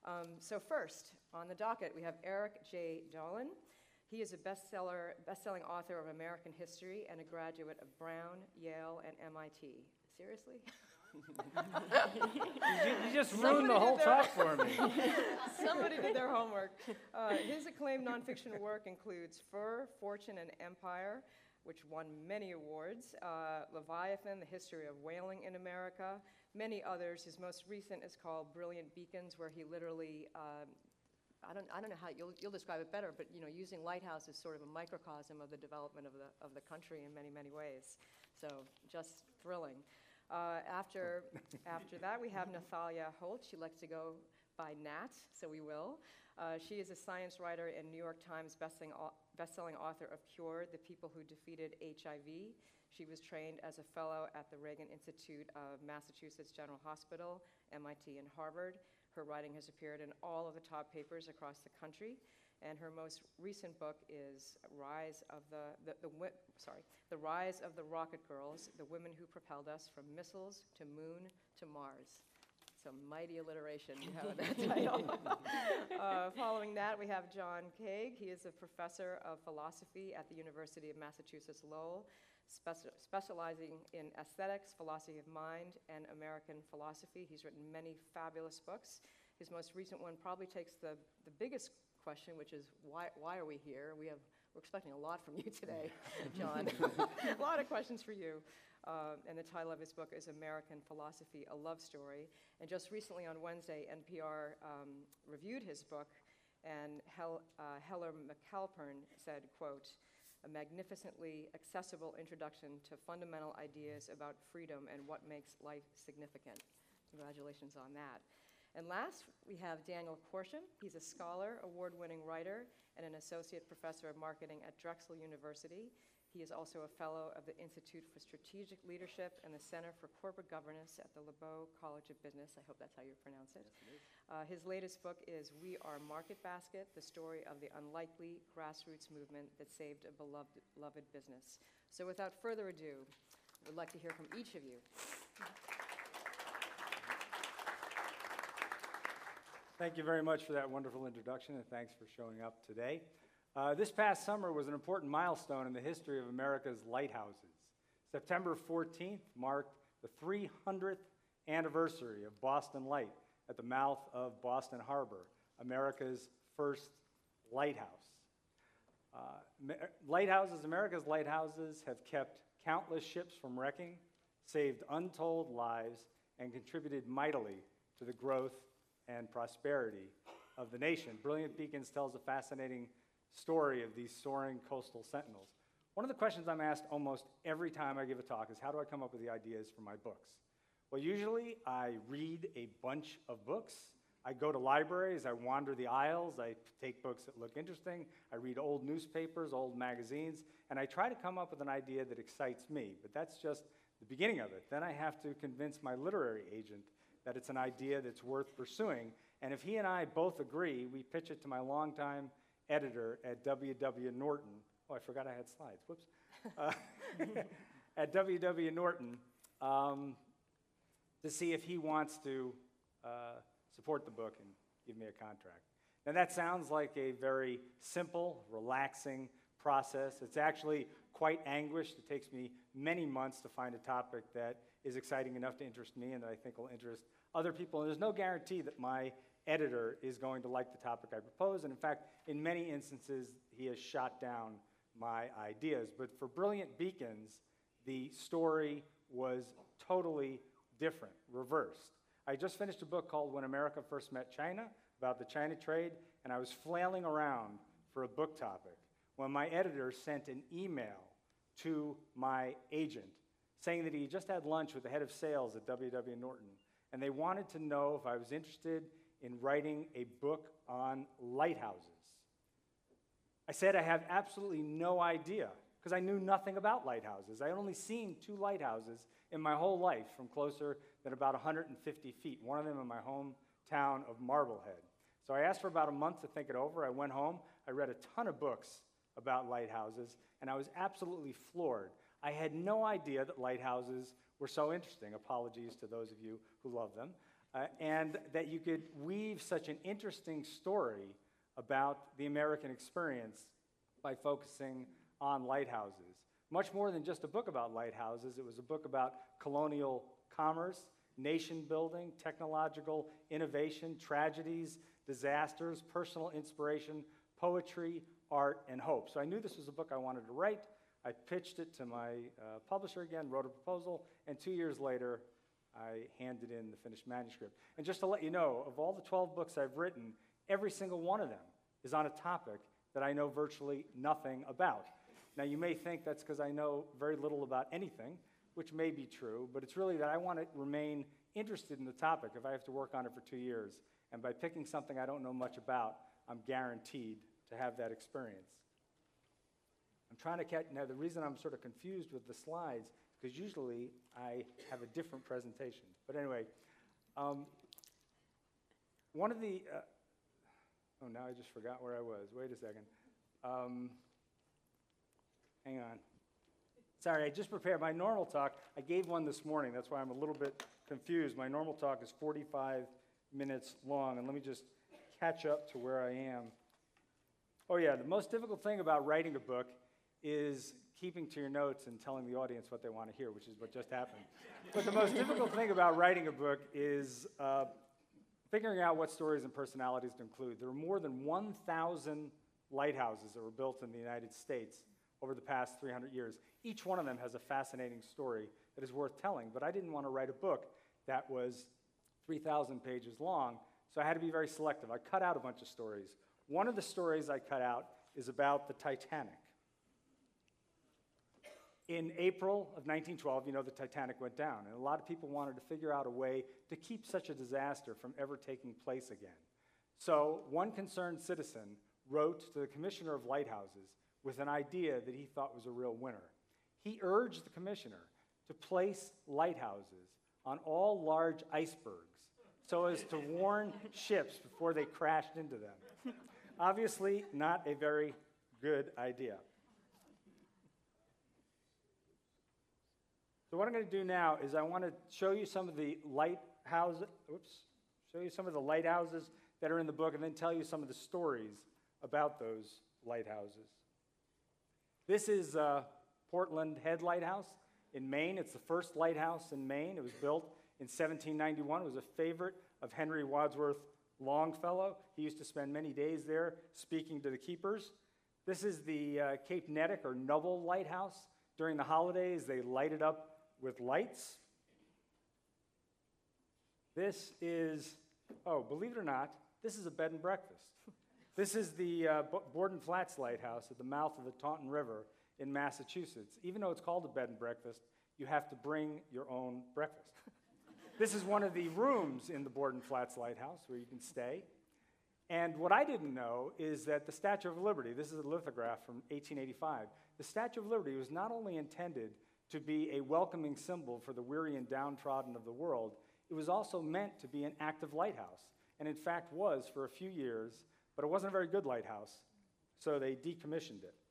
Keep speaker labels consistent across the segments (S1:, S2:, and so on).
S1: So first, on the docket, we have Eric J. Dolan. He is a best-selling author of American history and a graduate of Brown, Yale, and MIT. Seriously?
S2: You just ruined the whole talk for me.
S1: Somebody did their homework. His acclaimed nonfiction work includes Fur, Fortune, and Empire, which won many awards, Leviathan, The History of Whaling in America, many others. His most recent is called Brilliant Beacons, where he literally, I don't know how, you'll describe it better, but using Lighthouse as sort of a microcosm of the development of the country in many, many ways. So just thrilling. After that, we have Nathalia Holt. She likes to go by Nat, so we will. She is a science writer and New York Times bestselling author of Cure, The People Who Defeated HIV. She was trained as a fellow at the Reagan Institute of Massachusetts General Hospital, MIT, and Harvard. Her writing has appeared in all of the top papers across the country. And her most recent book is The Rise of the Rocket Girls, The Women Who Propelled Us from Missiles to Moon to Mars. Some mighty alliteration you have in that title. Following that, we have John Kaag. He is a professor of philosophy at the University of Massachusetts Lowell, specializing in aesthetics, philosophy of mind, and American philosophy. He's written many fabulous books. His most recent one probably takes the biggest question, which is why are we here? We're expecting a lot from you today, John. A lot of questions for you. And the title of his book is American Philosophy, A Love Story. And just recently on Wednesday, NPR reviewed his book, and Heller McAlpern said, quote, "A magnificently accessible introduction to fundamental ideas about freedom and what makes life significant." Congratulations on that. And last, we have Daniel Korshun. He's a scholar, award-winning writer, and an associate professor of marketing at Drexel University. He is also a fellow of the Institute for Strategic Leadership and the Center for Corporate Governance at the LeBeau College of Business. I hope that's how you pronounce it. Yes, his latest book is We Are Market Basket, the story of the unlikely grassroots movement that saved a beloved business. So without further ado, I would like to hear from each of you.
S2: Thank you very much for that wonderful introduction, and thanks for showing up today. This past summer was an important milestone in the history of America's lighthouses. September 14th marked the 300th anniversary of Boston Light at the mouth of Boston Harbor, America's first lighthouse. America's lighthouses have kept countless ships from wrecking, saved untold lives, and contributed mightily to the growth and prosperity of the nation. Brilliant Beacons tells a fascinating story of these soaring coastal sentinels. One of the questions I'm asked almost every time I give a talk is, how do I come up with the ideas for my books? Well, usually I read a bunch of books. I go to libraries, I wander the aisles, I take books that look interesting, I read old newspapers, old magazines, and I try to come up with an idea that excites me, but that's just the beginning of it. Then I have to convince my literary agent that it's an idea that's worth pursuing, and if he and I both agree, we pitch it to my longtime editor at W.W. Norton. Oh, I forgot I had slides. Whoops. At W.W. Norton to see if he wants to support the book and give me a contract. Now, that sounds like a very simple, relaxing process. It's actually quite anguished. It takes me many months to find a topic that is exciting enough to interest me and that I think will interest other people. And there's no guarantee that my editor is going to like the topic I propose. And in fact, in many instances, he has shot down my ideas. But for Brilliant Beacons, the story was totally different, reversed. I just finished a book called When America First Met China, about the China trade, and I was flailing around for a book topic when my editor sent an email to my agent saying that he just had lunch with the head of sales at W.W. Norton, and they wanted to know if I was interested in writing a book on lighthouses. I said I have absolutely no idea, because I knew nothing about lighthouses. I had only seen 2 lighthouses in my whole life from closer than about 150 feet, one of them in my hometown of Marblehead. So I asked for about a month to think it over. I went home, I read a ton of books about lighthouses, and I was absolutely floored. I had no idea that lighthouses were so interesting. Apologies to those of you who love them. and that you could weave such an interesting story about the American experience by focusing on lighthouses. Much more than just a book about lighthouses, it was a book about colonial commerce, nation building, technological innovation, tragedies, disasters, personal inspiration, poetry, art, and hope. So I knew this was a book I wanted to write. I pitched it to my publisher again, wrote a proposal, and 2 years later, I handed in the finished manuscript. And just to let you know, of all the 12 books I've written, every single one of them is on a topic that I know virtually nothing about. Now, you may think that's because I know very little about anything, which may be true, but it's really that I want to remain interested in the topic if I have to work on it for 2 years. And by picking something I don't know much about, I'm guaranteed to have that experience. I'm trying to catch, now the reason I'm sort of confused with the slides, because usually I have a different presentation. But anyway, one of the, oh, now I just forgot where I was. Wait a second. Hang on. Sorry, I just prepared my normal talk. I gave one this morning. That's why I'm a little bit confused. My normal talk is 45 minutes long, and let me just catch up to where I am. Oh yeah, the most difficult thing about writing a book is keeping to your notes and telling the audience what they want to hear, which is what just happened. But the most difficult thing about writing a book is figuring out what stories and personalities to include. There are more than 1,000 lighthouses that were built in the United States over the past 300 years. Each one of them has a fascinating story that is worth telling, but I didn't want to write a book that was 3,000 pages long, so I had to be very selective. I cut out a bunch of stories. One of the stories I cut out is about the Titanic. In April of 1912, you know, the Titanic went down, and a lot of people wanted to figure out a way to keep such a disaster from ever taking place again. So one concerned citizen wrote to the Commissioner of Lighthouses with an idea that he thought was a real winner. He urged the commissioner to place lighthouses on all large icebergs so as to warn ships before they crashed into them. Obviously, not a very good idea. So what I'm going to do now is I want to show you some of the lighthouses that are in the book, and then tell you some of the stories about those lighthouses. This is Portland Head Lighthouse in Maine. It's the first lighthouse in Maine. It was built in 1791. It was a favorite of Henry Wadsworth Longfellow. He used to spend many days there speaking to the keepers. This is the Cape Nettic or Nubble Lighthouse. During the holidays, they light it up with lights. This is, oh, believe it or not, this is a bed and breakfast. This is the Borden Flats Lighthouse at the mouth of the Taunton River in Massachusetts. Even though it's called a bed and breakfast, you have to bring your own breakfast. This is one of the rooms in the Borden Flats Lighthouse where you can stay. And what I didn't know is that the Statue of Liberty, this is a lithograph from 1885, the Statue of Liberty was not only intended to be a welcoming symbol for the weary and downtrodden of the world, it was also meant to be an active lighthouse, and in fact was for a few years, but it wasn't a very good lighthouse, so they decommissioned it.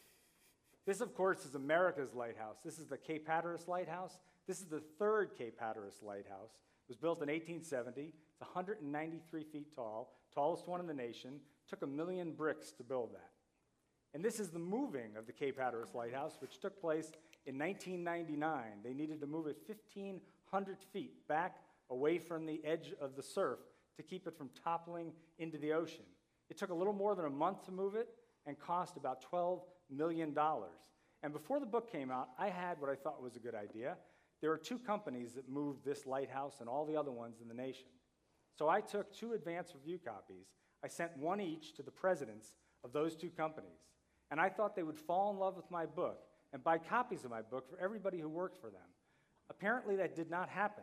S2: This, of course, is America's lighthouse. This is the Cape Hatteras Lighthouse. This is the third Cape Hatteras lighthouse. It was built in 1870. It's 193 feet tall, tallest one in the nation. Took 1 million bricks to build that. And this is the moving of the Cape Hatteras Lighthouse, which took place in 1999. They needed to move it 1,500 feet back away from the edge of the surf to keep it from toppling into the ocean. It took a little more than a month to move it and cost about $12 million. And before the book came out, I had what I thought was a good idea. There are 2 companies that moved this lighthouse and all the other ones in the nation. So I took 2 advance review copies. I sent one each to the presidents of those 2 companies. And I thought they would fall in love with my book and buy copies of my book for everybody who worked for them. Apparently that did not happen.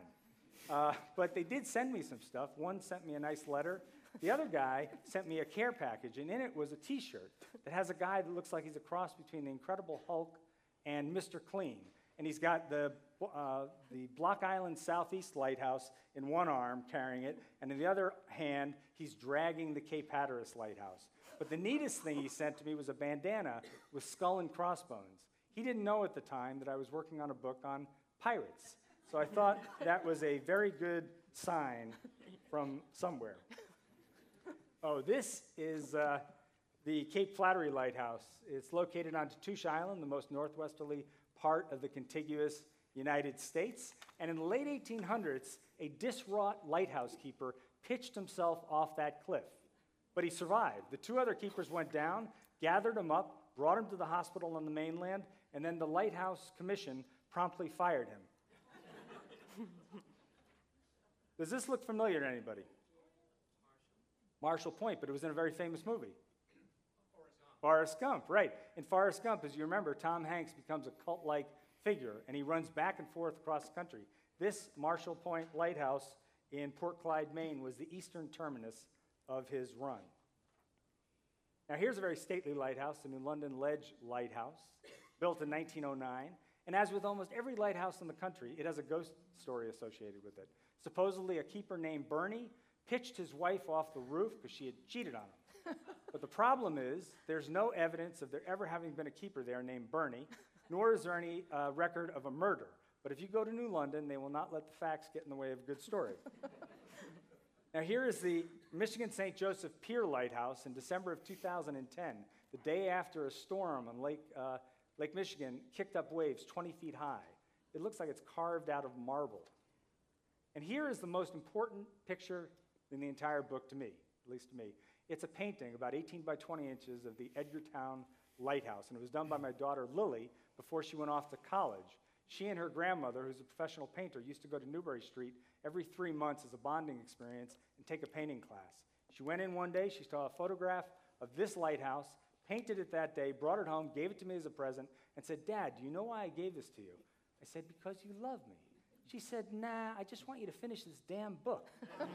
S2: But they did send me some stuff. One sent me a nice letter. The other guy sent me a care package, and in it was a T-shirt that has a guy that looks like he's a cross between the Incredible Hulk and Mr. Clean. And he's got the Block Island Southeast Lighthouse in one arm carrying it, and in the other hand, he's dragging the Cape Hatteras Lighthouse. But the neatest thing he sent to me was a bandana with skull and crossbones. He didn't know at the time that I was working on a book on pirates. So I thought that was a very good sign from somewhere. Oh, this is the Cape Flattery Lighthouse. It's located on Tatoosh Island, the most northwesterly part of the contiguous United States. And in the late 1800s, a distraught lighthouse keeper pitched himself off that cliff. But he survived. The two other keepers went down, gathered him up, brought him to the hospital on the mainland, and then the Lighthouse Commission promptly fired him. Does this look familiar to anybody? Marshall Point, but it was in a very famous movie. Forrest Gump, right. In Forrest Gump, as you remember, Tom Hanks becomes a cult-like figure, and he runs back and forth across the country. This Marshall Point Lighthouse in Port Clyde, Maine, was the eastern terminus of his run. Now, here's a very stately lighthouse, the New London Ledge Lighthouse, built in 1909. And as with almost every lighthouse in the country, it has a ghost story associated with it. Supposedly, a keeper named Bernie pitched his wife off the roof because she had cheated on him. But the problem is, there's no evidence of there ever having been a keeper there named Bernie, nor is there any record of a murder. But if you go to New London, they will not let the facts get in the way of a good story. Now, here is the Michigan St. Joseph Pier Lighthouse in December of 2010, the day after a storm on Lake Michigan kicked up waves 20 feet high. It looks like it's carved out of marble. And here is the most important picture in the entire book to me, at least to me. It's a painting about 18 by 20 inches of the Edgartown Lighthouse, and it was done by my daughter Lily before she went off to college. She and her grandmother, who's a professional painter, used to go to Newbury Street every 3 months as a bonding experience and take a painting class. She went in one day, she saw a photograph of this lighthouse, painted it that day, brought it home, gave it to me as a present, and said, "Dad, do you know why I gave this to you?" I said, "Because you love me." She said, "Nah, I just want you to finish this damn book."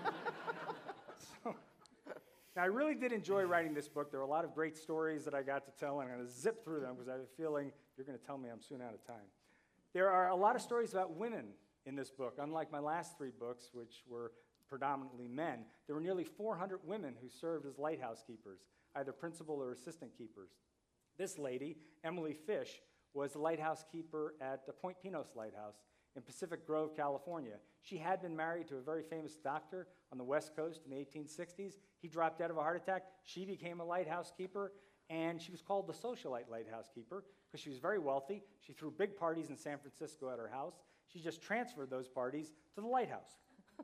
S2: Now, I really did enjoy writing this book. There were a lot of great stories that I got to tell, and I'm going to zip through them because I have a feeling you're going to tell me I'm soon out of time. There are a lot of stories about women in this book. Unlike my last 3 books, which were predominantly men, there were nearly 400 women who served as lighthouse keepers, either principal or assistant keepers. This lady, Emily Fish, was the lighthouse keeper at the Point Pinos Lighthouse in Pacific Grove, California. She had been married to a very famous doctor on the West Coast in the 1860s. He dropped dead of a heart attack. She became a lighthouse keeper, and she was called the socialite lighthouse keeper because she was very wealthy. She threw big parties in San Francisco at her house. She just transferred those parties to the lighthouse.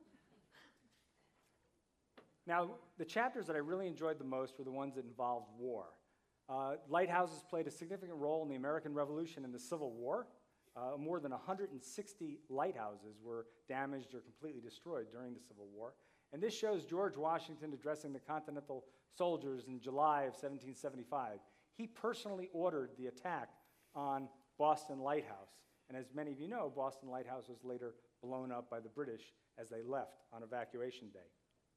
S2: Now, the chapters that I really enjoyed the most were the ones that involved war. Lighthouses played a significant role in the American Revolution and the Civil War. More than 160 lighthouses were damaged or completely destroyed during the Civil War. And this shows George Washington addressing the Continental soldiers in July of 1775. He personally ordered the attack on Boston Lighthouse. And as many of you know, Boston Lighthouse was later blown up by the British as they left on Evacuation Day.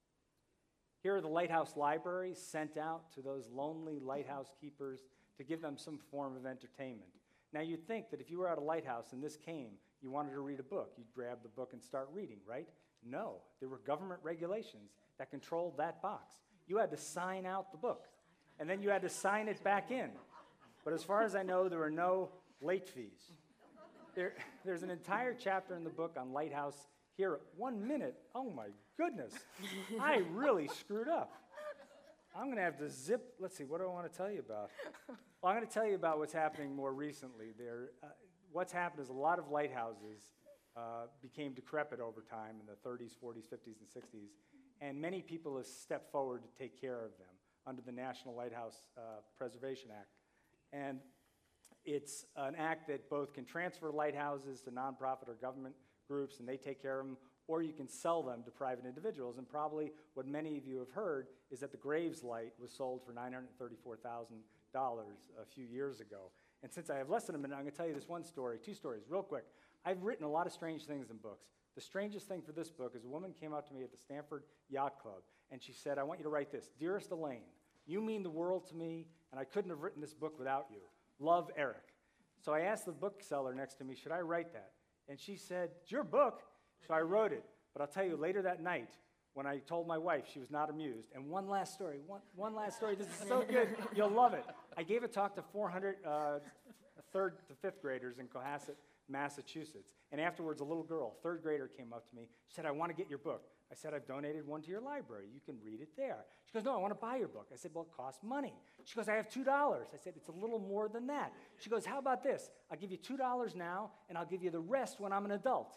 S2: Here are the lighthouse libraries sent out to those lonely lighthouse keepers to give them some form of entertainment. Now, you'd think that if you were at a lighthouse and this came, you wanted to read a book, you'd grab the book and start reading, right? No, there were government regulations that controlled that box. You had to sign out the book, and then you had to sign it back in. But as far as I know, there were no late fees. There's an entire chapter in the book on Lighthouse here. 1 minute, oh my goodness, I really screwed up. I'm going to have to zip, let's see, what do I want to tell you about? Well, I'm going to tell you about what's happening more recently. What's happened is a lot of lighthouses became decrepit over time in the 30s, 40s, 50s, and 60s, and many people have stepped forward to take care of them under the National Lighthouse Preservation Act. And it's an act that both can transfer lighthouses to nonprofit or government groups, and they take care of them, or you can sell them to private individuals. And probably what many of you have heard is that the Graves Light was sold for $934,000 a few years ago. And since I have less than a minute, I'm going to tell you this one story, 2 stories, real quick. I've written a lot of strange things in books. The strangest thing for this book is a woman came up to me at the Stanford Yacht Club, and she said, "I want you to write this. Dearest Elaine, you mean the world to me, and I couldn't have written this book without you. Love, Eric." So I asked the bookseller next to me, "Should I write that?" And she said, "It's your book." So I wrote it. But I'll tell you, later that night, when I told my wife, she was not amused. And one last story, one last story. This is so good, you'll love it. I gave a talk to 400 3rd to 5th graders in Cohasset, Massachusetts. And afterwards, a little girl, third grader, came up to me. She said, I want to get your book. I said, I've donated one to your library. You can read it there. She goes, no, I want to buy your book. I said, well, it costs money. She goes, I have $2. I said, it's a little more than that. She goes, how about this? I'll give you $2 now, and I'll give you the rest when I'm an adult.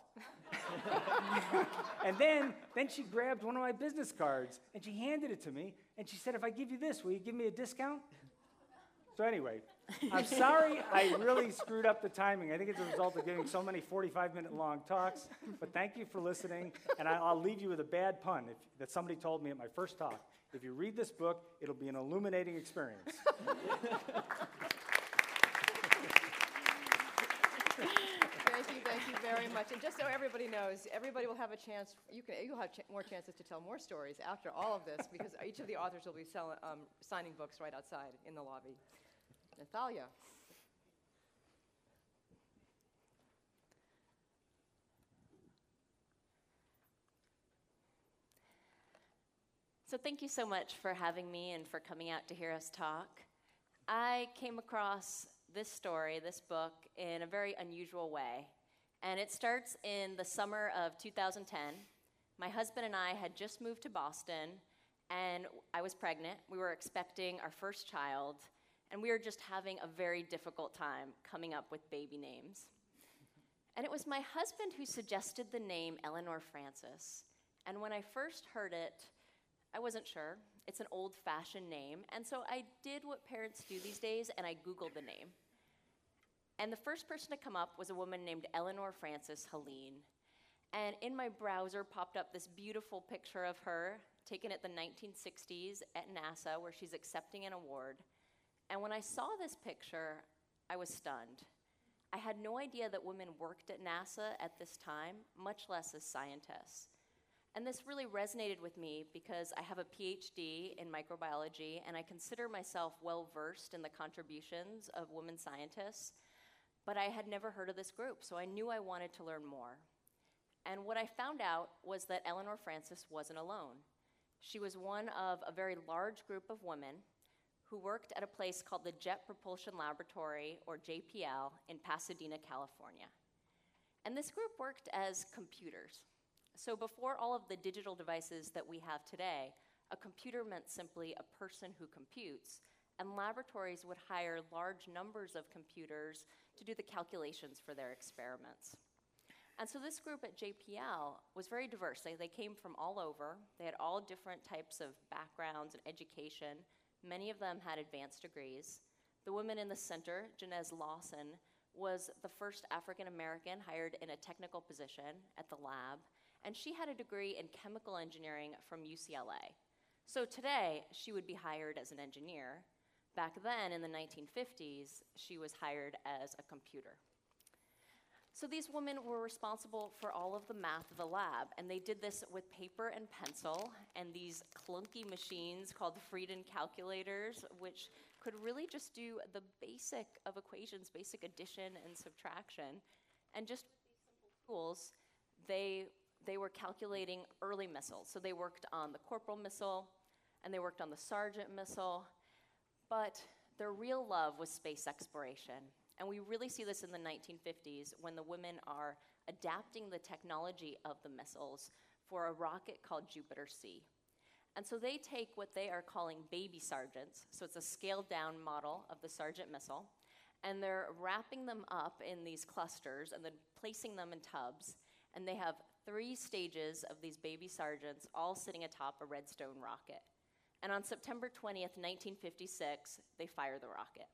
S2: And then she grabbed one of my business cards, and she handed it to me, and she said, if I give you this, will you give me a discount? So anyway, I'm sorry I really screwed up the timing. I think it's a result of giving so many 45-minute long talks, but thank you for listening, and I'll leave you with a bad pun that somebody told me at my first talk. If you read this book, it'll be an illuminating experience.
S1: Thank you very much. And just so everybody knows, everybody will have a chance, you'll have more chances to tell more stories after all of this, because each of the authors will be signing books right outside in the lobby. Nathalia.
S3: So thank you so much for having me and for coming out to hear us talk. I came across this story, this book, in a very unusual way. And it starts in the summer of 2010. My husband and I had just moved to Boston, and I was pregnant. We were expecting our first child, and we were just having a very difficult time coming up with baby names. And it was my husband who suggested the name Eleanor Francis. And when I first heard it, I wasn't sure. It's an old-fashioned name. And so I did what parents do these days, and I Googled the name. And the first person to come up was a woman named Eleanor Francis Helene. And in my browser popped up this beautiful picture of her, taken at the 1960s at NASA, where she's accepting an award. And when I saw this picture, I was stunned. I had no idea that women worked at NASA at this time, much less as scientists. And this really resonated with me because I have a PhD in microbiology, and I consider myself well-versed in the contributions of women scientists, but I had never heard of this group, so I knew I wanted to learn more. And what I found out was that Eleanor Francis wasn't alone. She was one of a very large group of women who worked at a place called the Jet Propulsion Laboratory, or JPL, in Pasadena, California. And this group worked as computers. So before all of the digital devices that we have today, a computer meant simply a person who computes, and laboratories would hire large numbers of computers to do the calculations for their experiments. And so this group at JPL was very diverse. They came from all over. They had all different types of backgrounds and education. Many of them had advanced degrees. The woman in the center, Janez Lawson, was the first African American hired in a technical position at the lab, and she had a degree in chemical engineering from UCLA. So today, she would be hired as an engineer. Back then, in the 1950s, she was hired as a computer. So these women were responsible for all of the math of the lab, and they did this with paper and pencil and these clunky machines called Friedan calculators, which could really just do the basic of equations, basic addition and subtraction. And just with these simple tools, they were calculating early missiles. So they worked on the Corporal missile, and they worked on the Sargent missile, but their real love was space exploration. And we really see this in the 1950s when the women are adapting the technology of the missiles for a rocket called Jupiter-C. And so they take what they are calling baby Sargents, so it's a scaled-down model of the Sargent missile, and they're wrapping them up in these clusters and then placing them in tubs, and they have 3 stages of these baby Sargents all sitting atop a Redstone rocket. And on September 20th, 1956, they fire the rocket.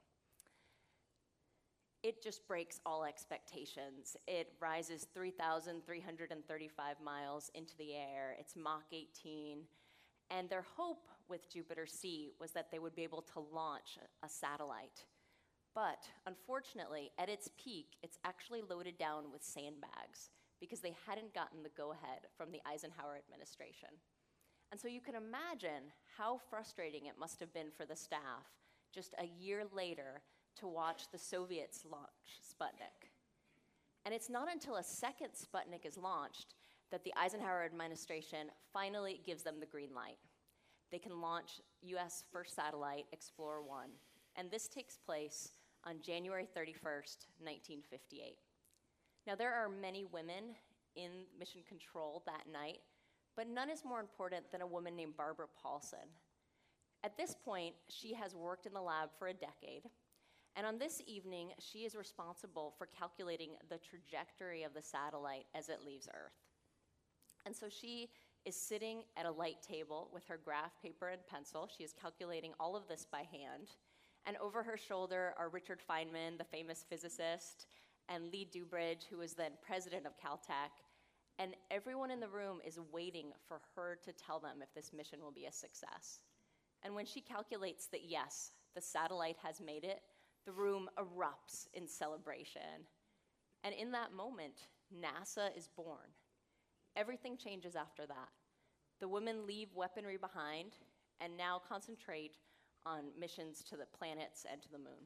S3: It just breaks all expectations. It rises 3,335 miles into the air. It's Mach 18. And their hope with Jupiter-C was that they would be able to launch a satellite. But unfortunately, at its peak, it's actually loaded down with sandbags because they hadn't gotten the go-ahead from the Eisenhower administration. And so you can imagine how frustrating it must have been for the staff just a year later to watch the Soviets launch Sputnik. And it's not until a second Sputnik is launched that the Eisenhower administration finally gives them the green light. They can launch US first satellite, Explorer 1. And this takes place on January 31st, 1958. Now, there are many women in mission control that night, but none is more important than a woman named Barbara Paulson. At this point, she has worked in the lab for a decade, and on this evening, she is responsible for calculating the trajectory of the satellite as it leaves Earth. And so she is sitting at a light table with her graph paper and pencil. She is calculating all of this by hand. And over her shoulder are Richard Feynman, the famous physicist, and Lee Dubridge, who was then president of Caltech. And everyone in the room is waiting for her to tell them if this mission will be a success. And when she calculates that, yes, the satellite has made it, the room erupts in celebration. And in that moment, NASA is born. Everything changes after that. The women leave weaponry behind and now concentrate on missions to the planets and to the moon.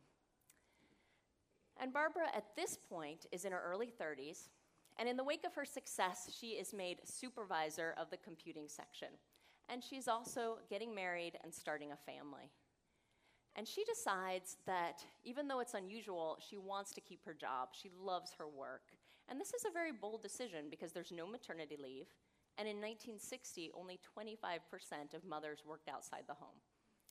S3: And Barbara, at this point, is in her early 30s, and in the wake of her success, she is made supervisor of the computing section. And she's also getting married and starting a family. And she decides that even though it's unusual, she wants to keep her job. She loves her work. And this is a very bold decision because there's no maternity leave. And in 1960, only 25% of mothers worked outside the home.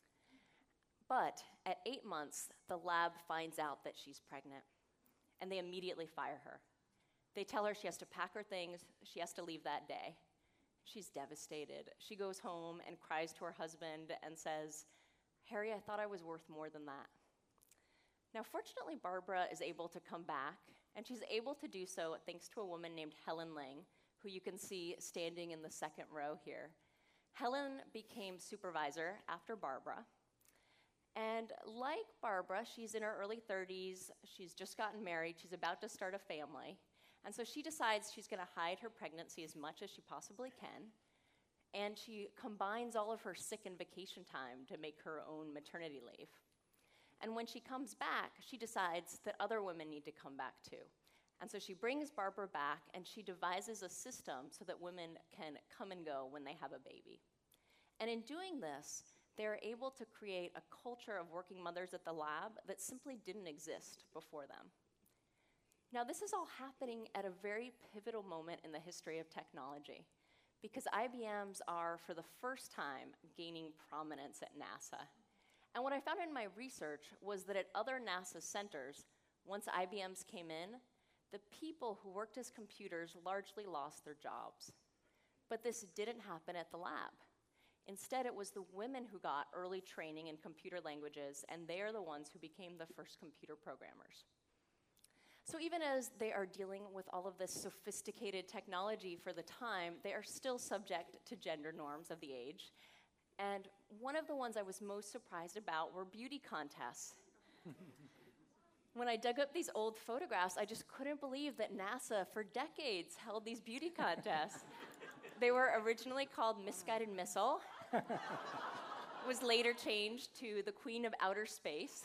S3: But at 8 months, the lab finds out that she's pregnant, and they immediately fire her. They tell her she has to pack her things, she has to leave that day. She's devastated. She goes home and cries to her husband and says, "Harry, I thought I was worth more than that." Now, fortunately, Barbara is able to come back, and she's able to do so thanks to a woman named Helen Ling, who you can see standing in the second row here. Helen became supervisor after Barbara. And like Barbara, she's in her early 30s, she's just gotten married, she's about to start a family. And so she decides she's going to hide her pregnancy as much as she possibly can. And she combines all of her sick and vacation time to make her own maternity leave. And when she comes back, she decides that other women need to come back too. And so she brings Barbara back, and she devises a system so that women can come and go when they have a baby. And in doing this, they're able to create a culture of working mothers at the lab that simply didn't exist before them. Now, this is all happening at a very pivotal moment in the history of technology, because IBMs are, for the first time, gaining prominence at NASA. And what I found in my research was that at other NASA centers, once IBMs came in, the people who worked as computers largely lost their jobs. But this didn't happen at the lab. Instead, it was the women who got early training in computer languages, and they are the ones who became the first computer programmers. So even as they are dealing with all of this sophisticated technology for the time, they are still subject to gender norms of the age. And one of the ones I was most surprised about were beauty contests. When I dug up these old photographs, I just couldn't believe that NASA for decades held these beauty contests. They were originally called Misguided Missile, was later changed to the Queen of Outer Space.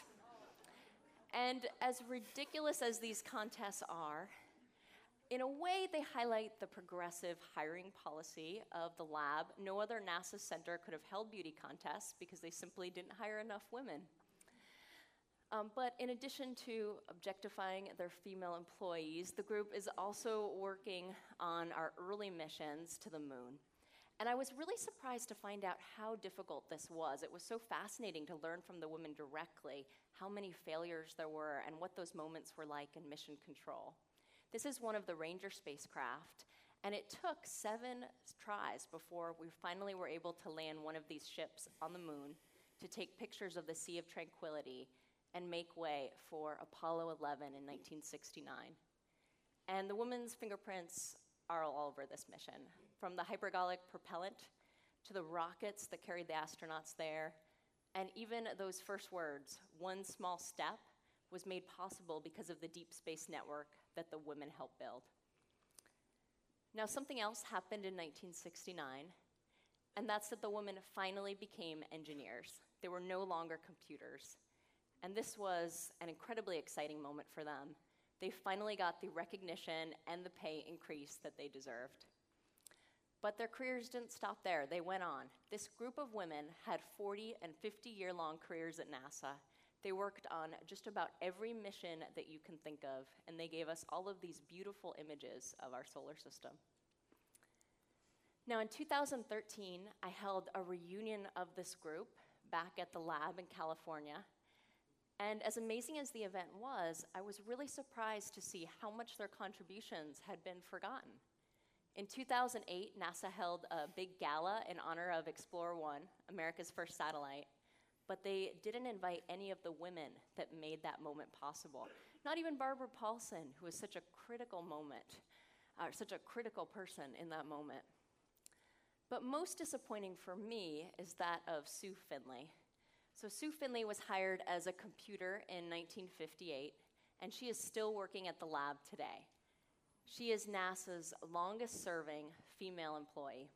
S3: And as ridiculous as these contests are, in a way they highlight the progressive hiring policy of the lab. No other NASA center could have held beauty contests because they simply didn't hire enough women. But in addition to objectifying their female employees, the group is also working on our early missions to the moon. And I was really surprised to find out how difficult this was. It was so fascinating to learn from the women directly how many failures there were and what those moments were like in mission control. This is one of the Ranger spacecraft, and it took 7 tries before we finally were able to land one of these ships on the moon to take pictures of the Sea of Tranquility and make way for Apollo 11 in 1969. And the women's fingerprints are all over this mission, from the hypergolic propellant to the rockets that carried the astronauts there, and even those first words, "one small step," was made possible because of the Deep Space Network that the women helped build. Now, something else happened in 1969, and that's that the women finally became engineers. They were no longer computers. And this was an incredibly exciting moment for them. They finally got the recognition and the pay increase that they deserved. But their careers didn't stop there. They went on. This group of women had 40 and 50-year-long careers at NASA. They worked on just about every mission that you can think of, and they gave us all of these beautiful images of our solar system. Now, in 2013, I held a reunion of this group back at the lab in California. And as amazing as the event was, I was really surprised to see how much their contributions had been forgotten. In 2008, NASA held a big gala in honor of Explorer-1, America's first satellite, but they didn't invite any of the women that made that moment possible. Not even Barbara Paulson, who was such a critical moment, such a critical person in that moment. But most disappointing for me is that of Sue Finley. So Sue Finley was hired as a computer in 1958, and she is still working at the lab today. She is NASA's longest-serving female employee.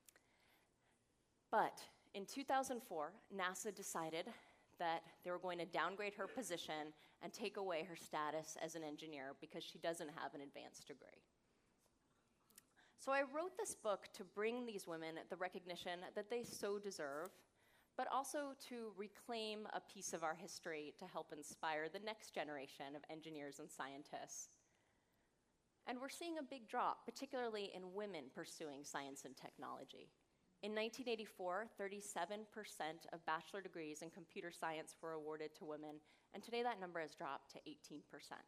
S3: But in 2004, NASA decided that they were going to downgrade her position and take away her status as an engineer because she doesn't have an advanced degree. So I wrote this book to bring these women the recognition that they so deserve, but also to reclaim a piece of our history to help inspire the next generation of engineers and scientists. And we're seeing a big drop, particularly in women pursuing science and technology. In 1984, 37% of bachelor degrees in computer science were awarded to women, and today that number has dropped to 18%.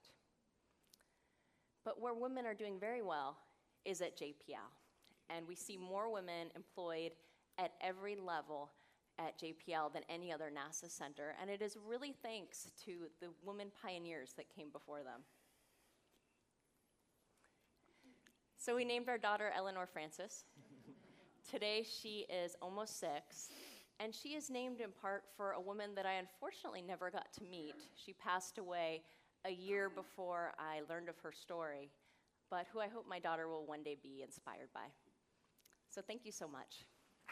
S3: But where women are doing very well is at JPL, and we see more women employed at every level at JPL than any other NASA center, and it is really thanks to the women pioneers that came before them. So we named our daughter Eleanor Francis. Today she is almost 6, and she is named in part for a woman that I unfortunately never got to meet. She passed away a year before I learned of her story, but who I hope my daughter will one day be inspired by. So thank you so much.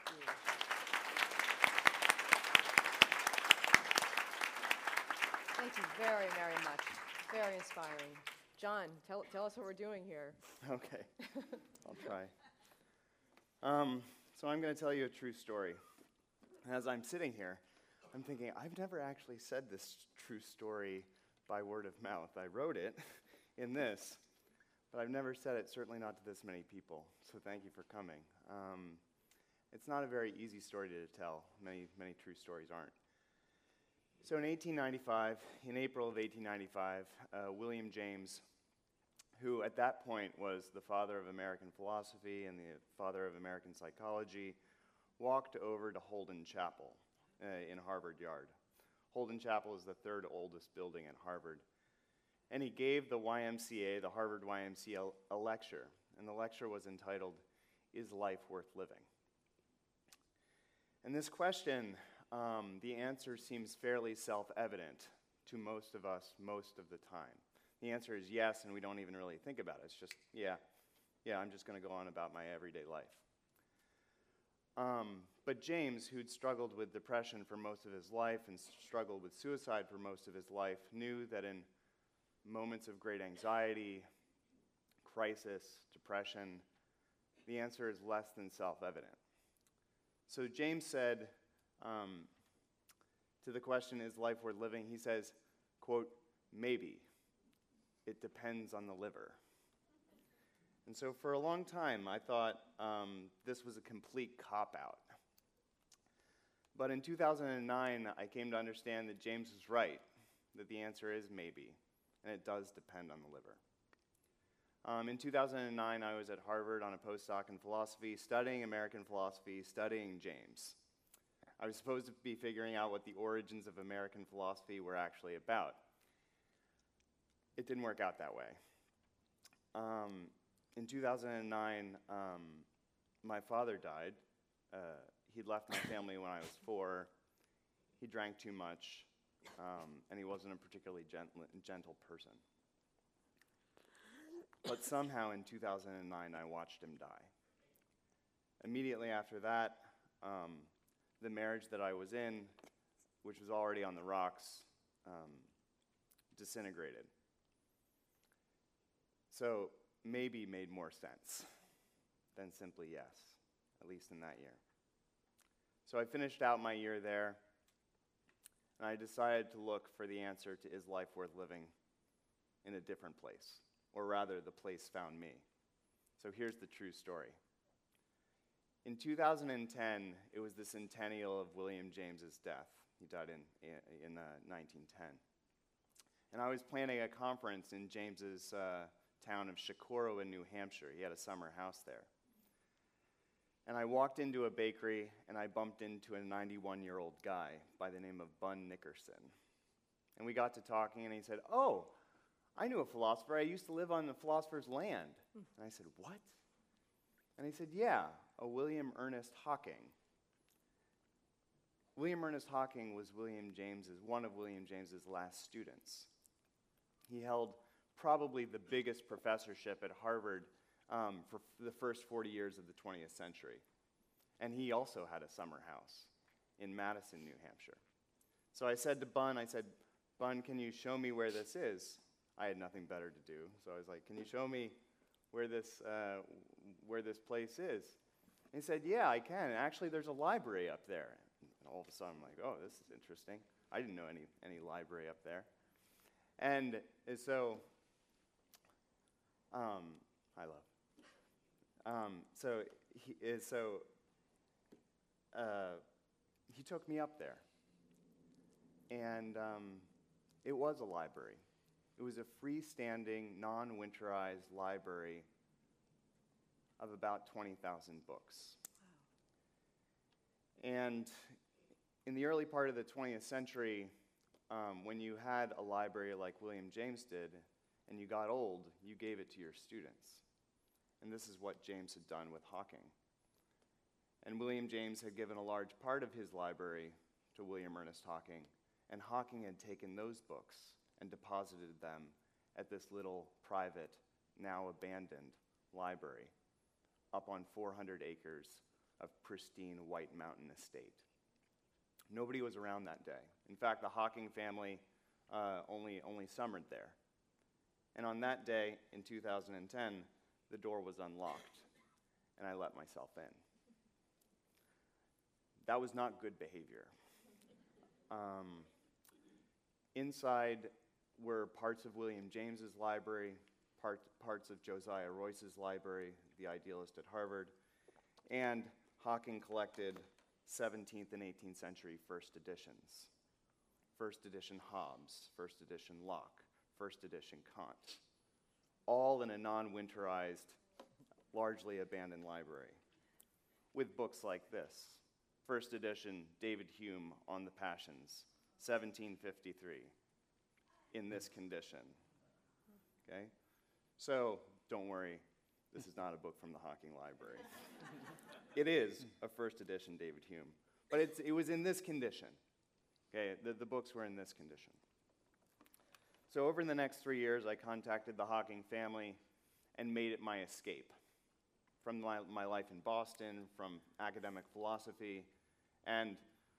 S1: Thank you very, very much. Very inspiring. John, tell us what we're doing here.
S4: Okay, I'll try. So I'm going to tell you a true story. As I'm sitting here, I'm thinking, I've never actually said this true story by word of mouth. I wrote it in this, but I've never said it, certainly not to this many people. So thank you for coming. It's not a very easy story to tell. Many true stories aren't. So in 1895, in April of 1895, William James, who at that point was the father of American philosophy and the father of American psychology, walked over to Holden Chapel in Harvard Yard. Holden Chapel is the third oldest building at Harvard. And he gave the YMCA, the Harvard YMCA, a lecture. And the lecture was entitled, "Is Life Worth Living?" And this question, the answer seems fairly self-evident to most of us most of the time. The answer is yes, and we don't even really think about it. It's just, yeah, I'm just going to go on about my everyday life. But James, who'd struggled with depression for most of his life and struggled with suicide for most of his life, knew that in moments of great anxiety, crisis, depression, the answer is less than self-evident. So James said, to the question, is life worth living? He says, quote, maybe. It depends on the liver. And so for a long time, I thought this was a complete cop-out. But in 2009, I came to understand that James was right, that the answer is maybe, and it does depend on the liver. In 2009, I was at Harvard on a postdoc in philosophy, studying American philosophy, studying James. I was supposed to be figuring out what the origins of American philosophy were actually about. It didn't work out that way. In 2009, my father died. He'd left my family when I was 4. He drank too much, and he wasn't a particularly gentle person. But somehow in 2009, I watched him die. Immediately after that, the marriage that I was in, which was already on the rocks, disintegrated. So maybe made more sense than simply yes, at least in that year. So I finished out my year there. and I decided to look for the answer to is life worth living in a different place, or rather, the place found me. So here's the true story. In 2010, it was the centennial of William James's death. He died in 1910. And I was planning a conference in James's town of Shakoro in New Hampshire. He had a summer house there. And I walked into a bakery, and I bumped into a 91-year-old guy by the name of Bun Nickerson. And we got to talking, and he said, "Oh, I knew a philosopher. I used to live on the philosopher's land." And I said, "What?" And he said, "Yeah, a William Ernest Hocking." William Ernest Hocking was one of William James's last students. He held probably the biggest professorship at Harvard for the first 40 years of the 20th century. And he also had a summer house in Madison, New Hampshire. So I said to Bun, "Bun, can you show me where this is?" I had nothing better to do, so I was like, "Can you show me where this place is?" And he said, "Yeah, I can. Actually, there's a library up there." And all of a sudden, I'm like, "Oh, this is interesting. I didn't know any library up there." And so, hi, love. He took me up there, and it was a library. It was a freestanding, non-winterized library of about 20,000 books. Wow. And in the early part of the 20th century, when you had a library like William James did, and you got old, you gave it to your students. And this is what James had done with Hocking. And William James had given a large part of his library to William Ernest Hocking, and Hocking had taken those books and deposited them at this little private, now abandoned library up on 400 acres of pristine White Mountain estate. Nobody was around that day. In fact, the Hocking family only summered there. And on that day, in 2010, the door was unlocked, and I let myself in. That was not good behavior. Inside were parts of William James's library, parts of Josiah Royce's library, the idealist at Harvard, and Hocking collected 17th and 18th century first editions. First edition Hobbes, first edition Locke, first edition Kant, all in a non-winterized, largely abandoned library, with books like this. First edition David Hume on the Passions, 1753, in this condition. Okay? So, don't worry, this is not a book from the Hocking Library. It is a first edition David Hume, but it was in this condition. Okay, the books were in this condition. So over the next 3 years, I contacted the Hocking family and made it my escape from my life in Boston, from academic philosophy, and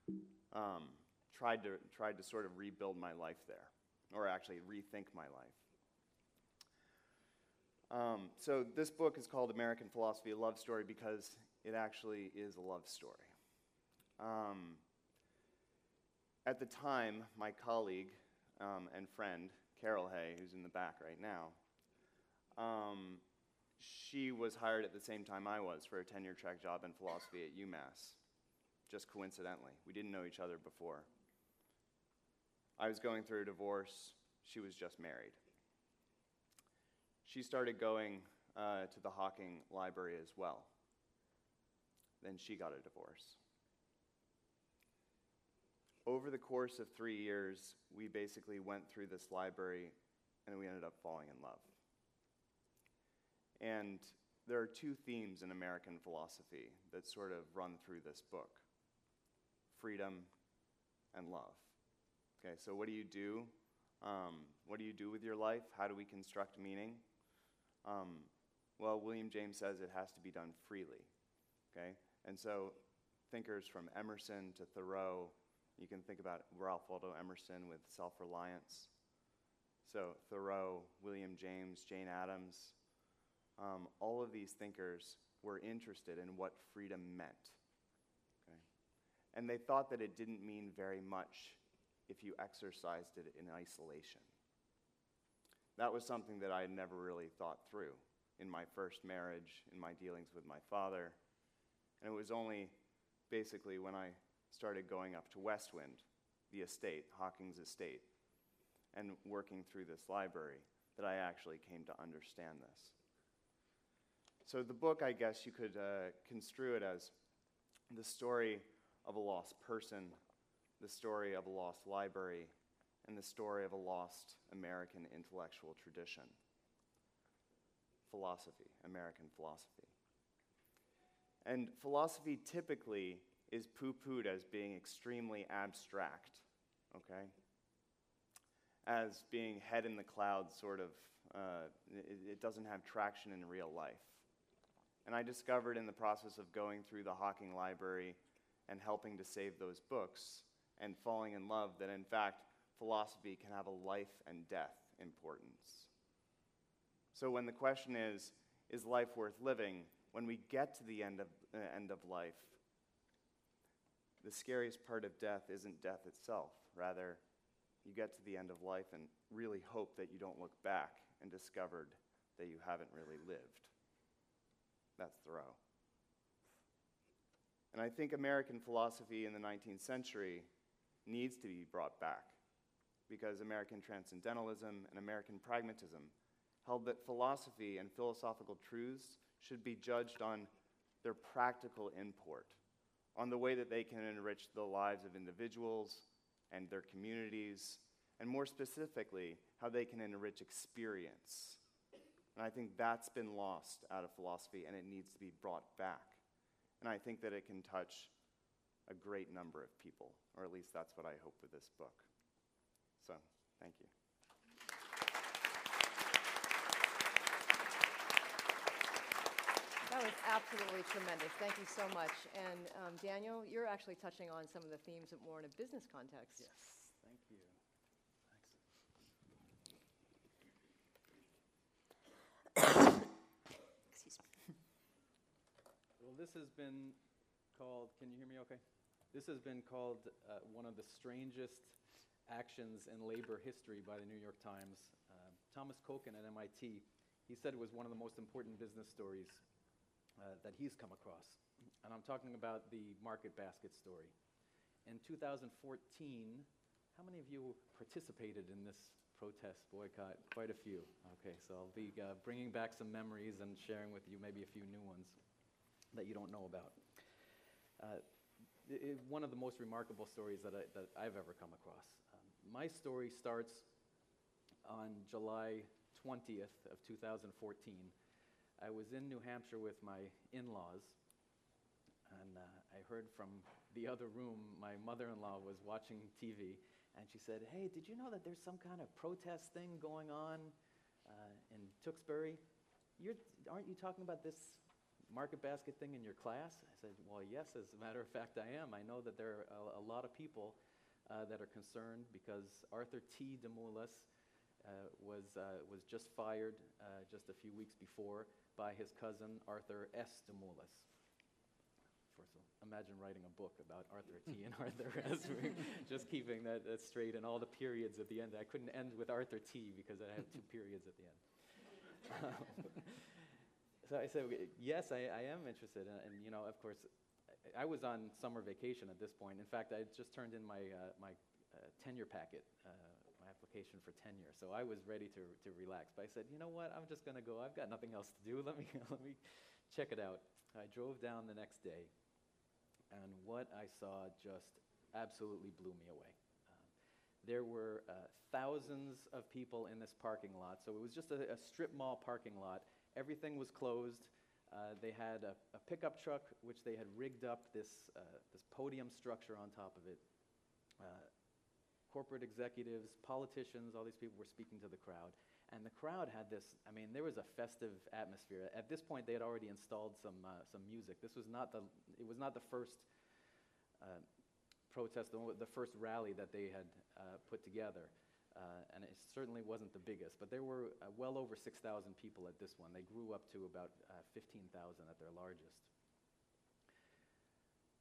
S4: tried to sort of rebuild my life there, or actually rethink my life. So this book is called American Philosophy, a Love Story, because it actually is a love story. At the time, my colleague and friend, Carol Hay, who's in the back right now, she was hired at the same time I was for a tenure-track job in philosophy at UMass, just coincidentally. We didn't know each other before. I was going through a divorce. She was just married. She started going to the Hocking Library as well. Then she got a divorce. Over the course of 3 years, we basically went through this library and we ended up falling in love. And there are two themes in American philosophy that sort of run through this book: freedom and love. Okay, so what do you do? What do you do with your life? How do we construct meaning? Well, William James says it has to be done freely. Okay, and so thinkers from Emerson to Thoreau, you can think about Ralph Waldo Emerson with self-reliance. So Thoreau, William James, Jane Addams, all of these thinkers were interested in what freedom meant. Okay? And they thought that it didn't mean very much if you exercised it in isolation. That was something that I had never really thought through in my first marriage, in my dealings with my father. And it was only basically when I started going up to Westwind, the estate, Hawking's estate, and working through this library that I actually came to understand this. So the book, I guess you could construe it as the story of a lost person, the story of a lost library, and the story of a lost American intellectual tradition. Philosophy, American philosophy. And philosophy typically is poo-pooed as being extremely abstract, okay? As being head in the clouds, sort of, it doesn't have traction in real life. And I discovered in the process of going through the Hawking Library and helping to save those books and falling in love that, in fact, philosophy can have a life and death importance. So when the question is life worth living? When we get to the end of life, the scariest part of death isn't death itself. Rather, you get to the end of life and really hope that you don't look back and discovered that you haven't really lived. That's Thoreau. And I think American philosophy in the 19th century needs to be brought back because American transcendentalism and American pragmatism held that philosophy and philosophical truths should be judged on their practical import, on the way that they can enrich the lives of individuals and their communities, and more specifically, how they can enrich experience. And I think that's been lost out of philosophy, and it needs to be brought back. And I think that it can touch a great number of people, or at least that's what I hope with this book. So, thank you.
S1: That was absolutely tremendous. Thank you so much. And Daniel, you're actually touching on some of the themes more in a business context.
S2: Yes, thank you.
S3: Excuse me.
S5: Well, this has been called, can you hear me okay? This has been called one of the strangest actions in labor history by the New York Times. Thomas Koken at MIT, he said it was one of the most important business stories that he's come across. And I'm talking about the market basket story. In 2014, how many of you participated in this protest boycott? Quite a few. Okay, so I'll be bringing back some memories and sharing with you maybe a few new ones that you don't know about. One of the most remarkable stories that I've ever come across. My story starts on July 20th of 2014. I was in New Hampshire with my in-laws, and I heard from the other room, my mother-in-law was watching TV, and she said, "Hey, did you know that there's some kind of protest thing going on in Tewksbury? Aren't you talking about this market basket thing in your class?" I said, "Well, yes, as a matter of fact, I am. I know that there are a lot of people that are concerned because Arthur T. DeMoulas was just fired just a few weeks before by his cousin Arthur S. DeMoulas." First of all, imagine writing a book about Arthur T. and Arthur S. Just keeping that straight and all the periods at the end. I couldn't end with Arthur T. because I had 2 periods at the end. So I said, yes, I am interested. And you know, of course, I was on summer vacation at this point. In fact, I just turned in my tenure packet, my application for tenure. So I was ready to relax. But I said, you know what? I'm just going to go. I've got nothing else to do. Let me check it out. I drove down the next day, and what I saw just absolutely blew me away. There were thousands of people in this parking lot. So it was just a strip mall parking lot. Everything was closed. They had a pickup truck, which they had rigged up this podium structure on top of it. Corporate executives, politicians, all these people were speaking to the crowd. And the crowd had this, I mean, there was a festive atmosphere. At this point, they had already installed some music. It was not the first protest, the first rally that they had put together. And it certainly wasn't the biggest, but there were well over 6,000 people at this one. They grew up to about 15,000 at their largest.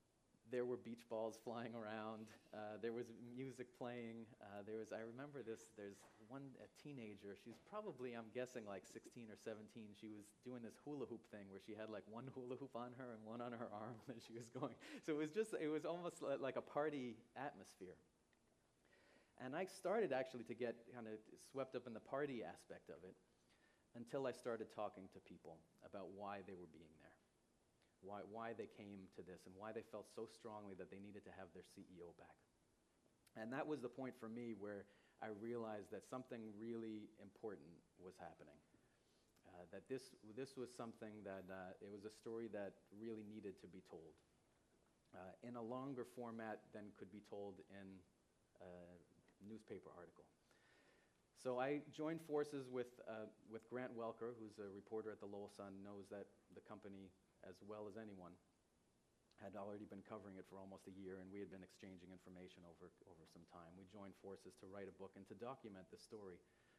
S5: There were beach balls flying around. There was music playing. I remember this, there's a teenager, she's probably, I'm guessing, like 16 or 17. She was doing this hula hoop thing where she had like one hula hoop on her and one on her arm as she was going. So it was almost like a party atmosphere. And I started actually to get kind of swept up in the party aspect of it until I started talking to people about why they were being there. Why they came to this and why they felt so strongly that they needed to have their CEO back. And that was the point for me where I realized that something really important was happening. That this was something that, it was a story that really needed to be told in a longer format than could be told in a newspaper article. So I joined forces with Grant Welker, who's a reporter at the Lowell Sun, knows that the company as well as anyone, had already been covering it for almost a year, and we had been exchanging information over some time. We joined forces to write a book and to document the story.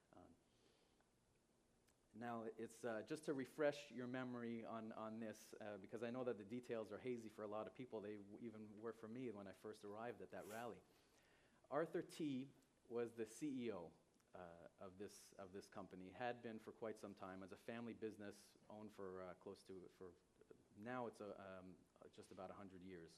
S5: Now, it's just to refresh your memory on this, because I know that the details are hazy for a lot of people. They even were for me when I first arrived at that rally. Arthur T. was the CEO of this company, had been for quite some time as a family business owned for now it's just about 100 years.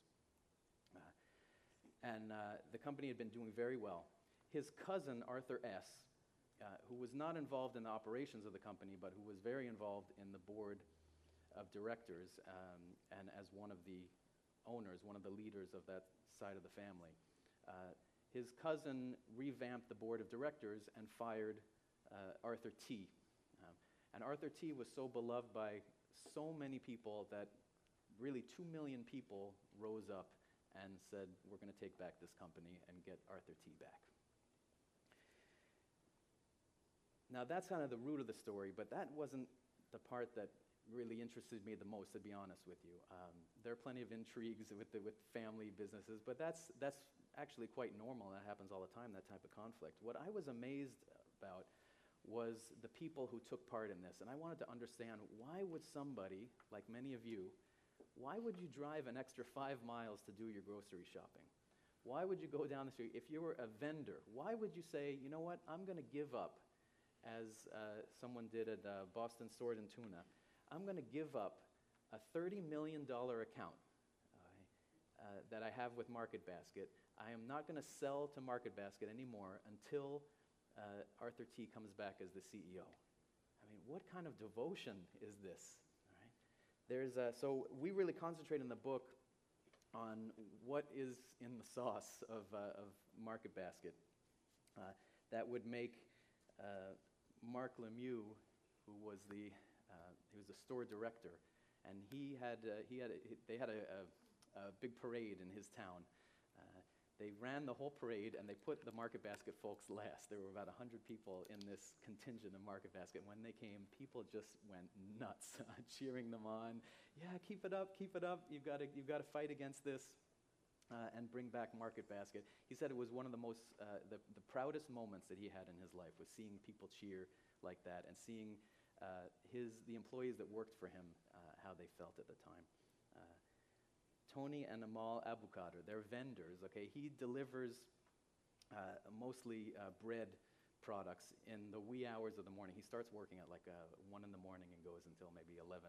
S5: The company had been doing very well. His cousin, Arthur S., who was not involved in the operations of the company, but who was very involved in the board of directors and as one of the owners, one of the leaders of that side of the family. His cousin revamped the board of directors and fired Arthur T. And Arthur T. was so beloved by so many people that really 2 million people rose up and said, we're going to take back this company and get Arthur T. back. Now that's kind of the root of the story, but that wasn't the part that really interested me the most, to be honest with you. There are plenty of intrigues with family businesses, but that's actually quite normal. That happens all the time, that type of conflict. What I was amazed about was the people who took part in this. And I wanted to understand, why would somebody, like many of you, why would you drive an extra 5 miles to do your grocery shopping? Why would you go down the street? If you were a vendor, why would you say, you know what, I'm going to give up, as someone did at Boston Sword and Tuna, I'm going to give up a $30 million account that I have with MarketBasket. I am not going to sell to MarketBasket anymore until Arthur T. comes back as the CEO. I mean, what kind of devotion is this? All right? So we really concentrate in the book on what is in the sauce of MarketBasket that would make Mark Lemieux, who was the store director, and they had a big parade in his town. They ran the whole parade, and they put the MarketBasket folks last. There were about 100 people in this contingent of MarketBasket. When they came, people just went nuts, cheering them on. Yeah, keep it up, keep it up. You've got to fight against this and bring back MarketBasket. He said it was one of the most, the proudest moments that he had in his life, was seeing people cheer like that and seeing the employees that worked for him, how they felt at the time. Tony and Amal Abukadr, they're vendors, okay? He delivers mostly bread products in the wee hours of the morning. He starts working at like 1 in the morning and goes until maybe 11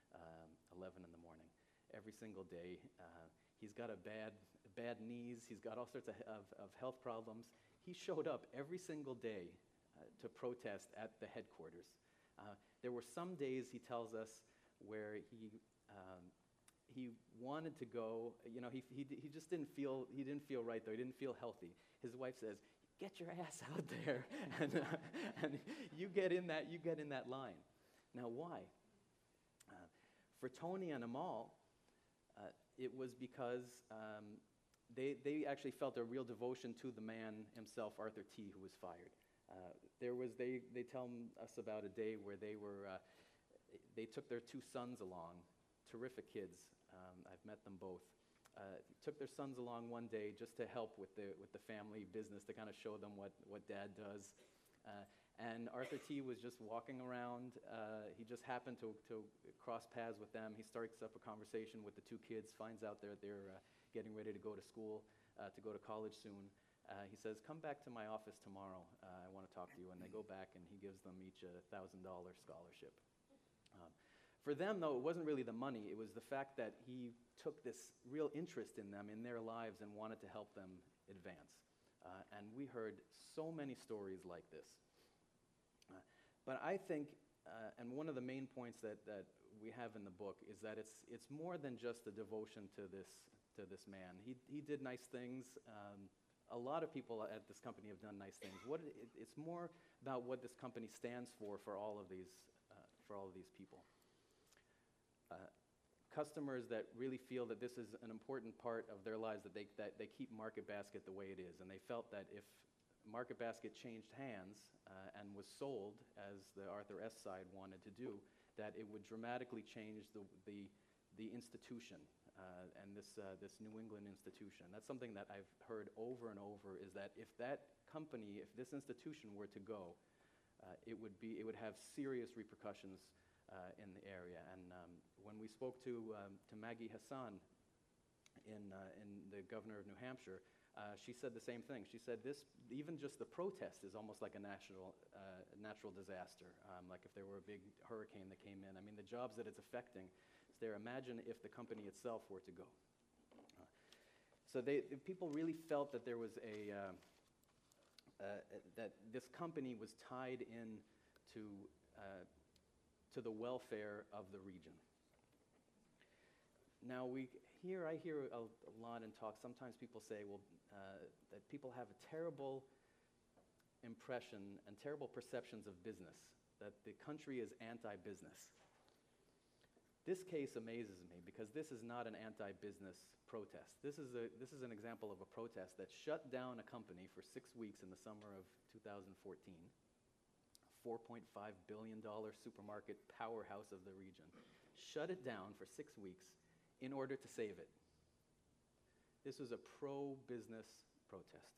S5: in the morning every single day. He's got bad knees. He's got all sorts of health problems. He showed up every single day to protest at the headquarters. There were some days, he tells us, where he wanted to go. You know, he just didn't feel right though. He didn't feel healthy. His wife says, "Get your ass out there, and you get in that line." Now, why? For Tony and Amal, it was because they actually felt a real devotion to the man himself, Arthur T., who was fired. They tell us about a day where they took their 2 sons along, terrific kids. I've met them both. Took their sons along one day just to help with the family business, to kind of show them what Dad does. And Arthur T. was just walking around. He just happened to cross paths with them. He starts up a conversation with the 2 kids, finds out they're getting ready to go to school, to go to college soon. He says, come back to my office tomorrow. I want to talk to you. And they go back, and he gives them each a $1,000 scholarship. For them, though, it wasn't really the money. It was the fact that he took this real interest in them, in their lives, and wanted to help them advance. And we heard so many stories like this. But I think, and one of the main points that we have in the book is that it's more than just a devotion to this man. He did nice things. A lot of people at this company have done nice things. It's more about what this company stands for all of these people. Customers that really feel that this is an important part of their lives, that they keep Market Basket the way it is. And they felt that if Market Basket changed hands and was sold, as the Arthur S. side wanted to do, that it would dramatically change the institution and this New England institution. That's something that I've heard over and over, is that if that company, if this institution were to go, it would have serious repercussions in the area. And when we spoke to Maggie Hassan in the governor of New Hampshire, she said the same thing. She said even just the protest is almost like a natural disaster. Like if there were a big hurricane that came in. I mean, the jobs that it's affecting is there. Imagine if the company itself were to go. So people really felt that there was that this company was tied in to the welfare of the region. Now, I hear a lot in talks. Sometimes people say, well, that people have a terrible impression and terrible perceptions of business, that the country is anti-business. This case amazes me because this is not an anti-business protest. This is an example of a protest that shut down a company for 6 weeks in the summer of 2014. $4.5 billion supermarket powerhouse of the region, shut it down for 6 weeks in order to save it. This was a pro-business protest.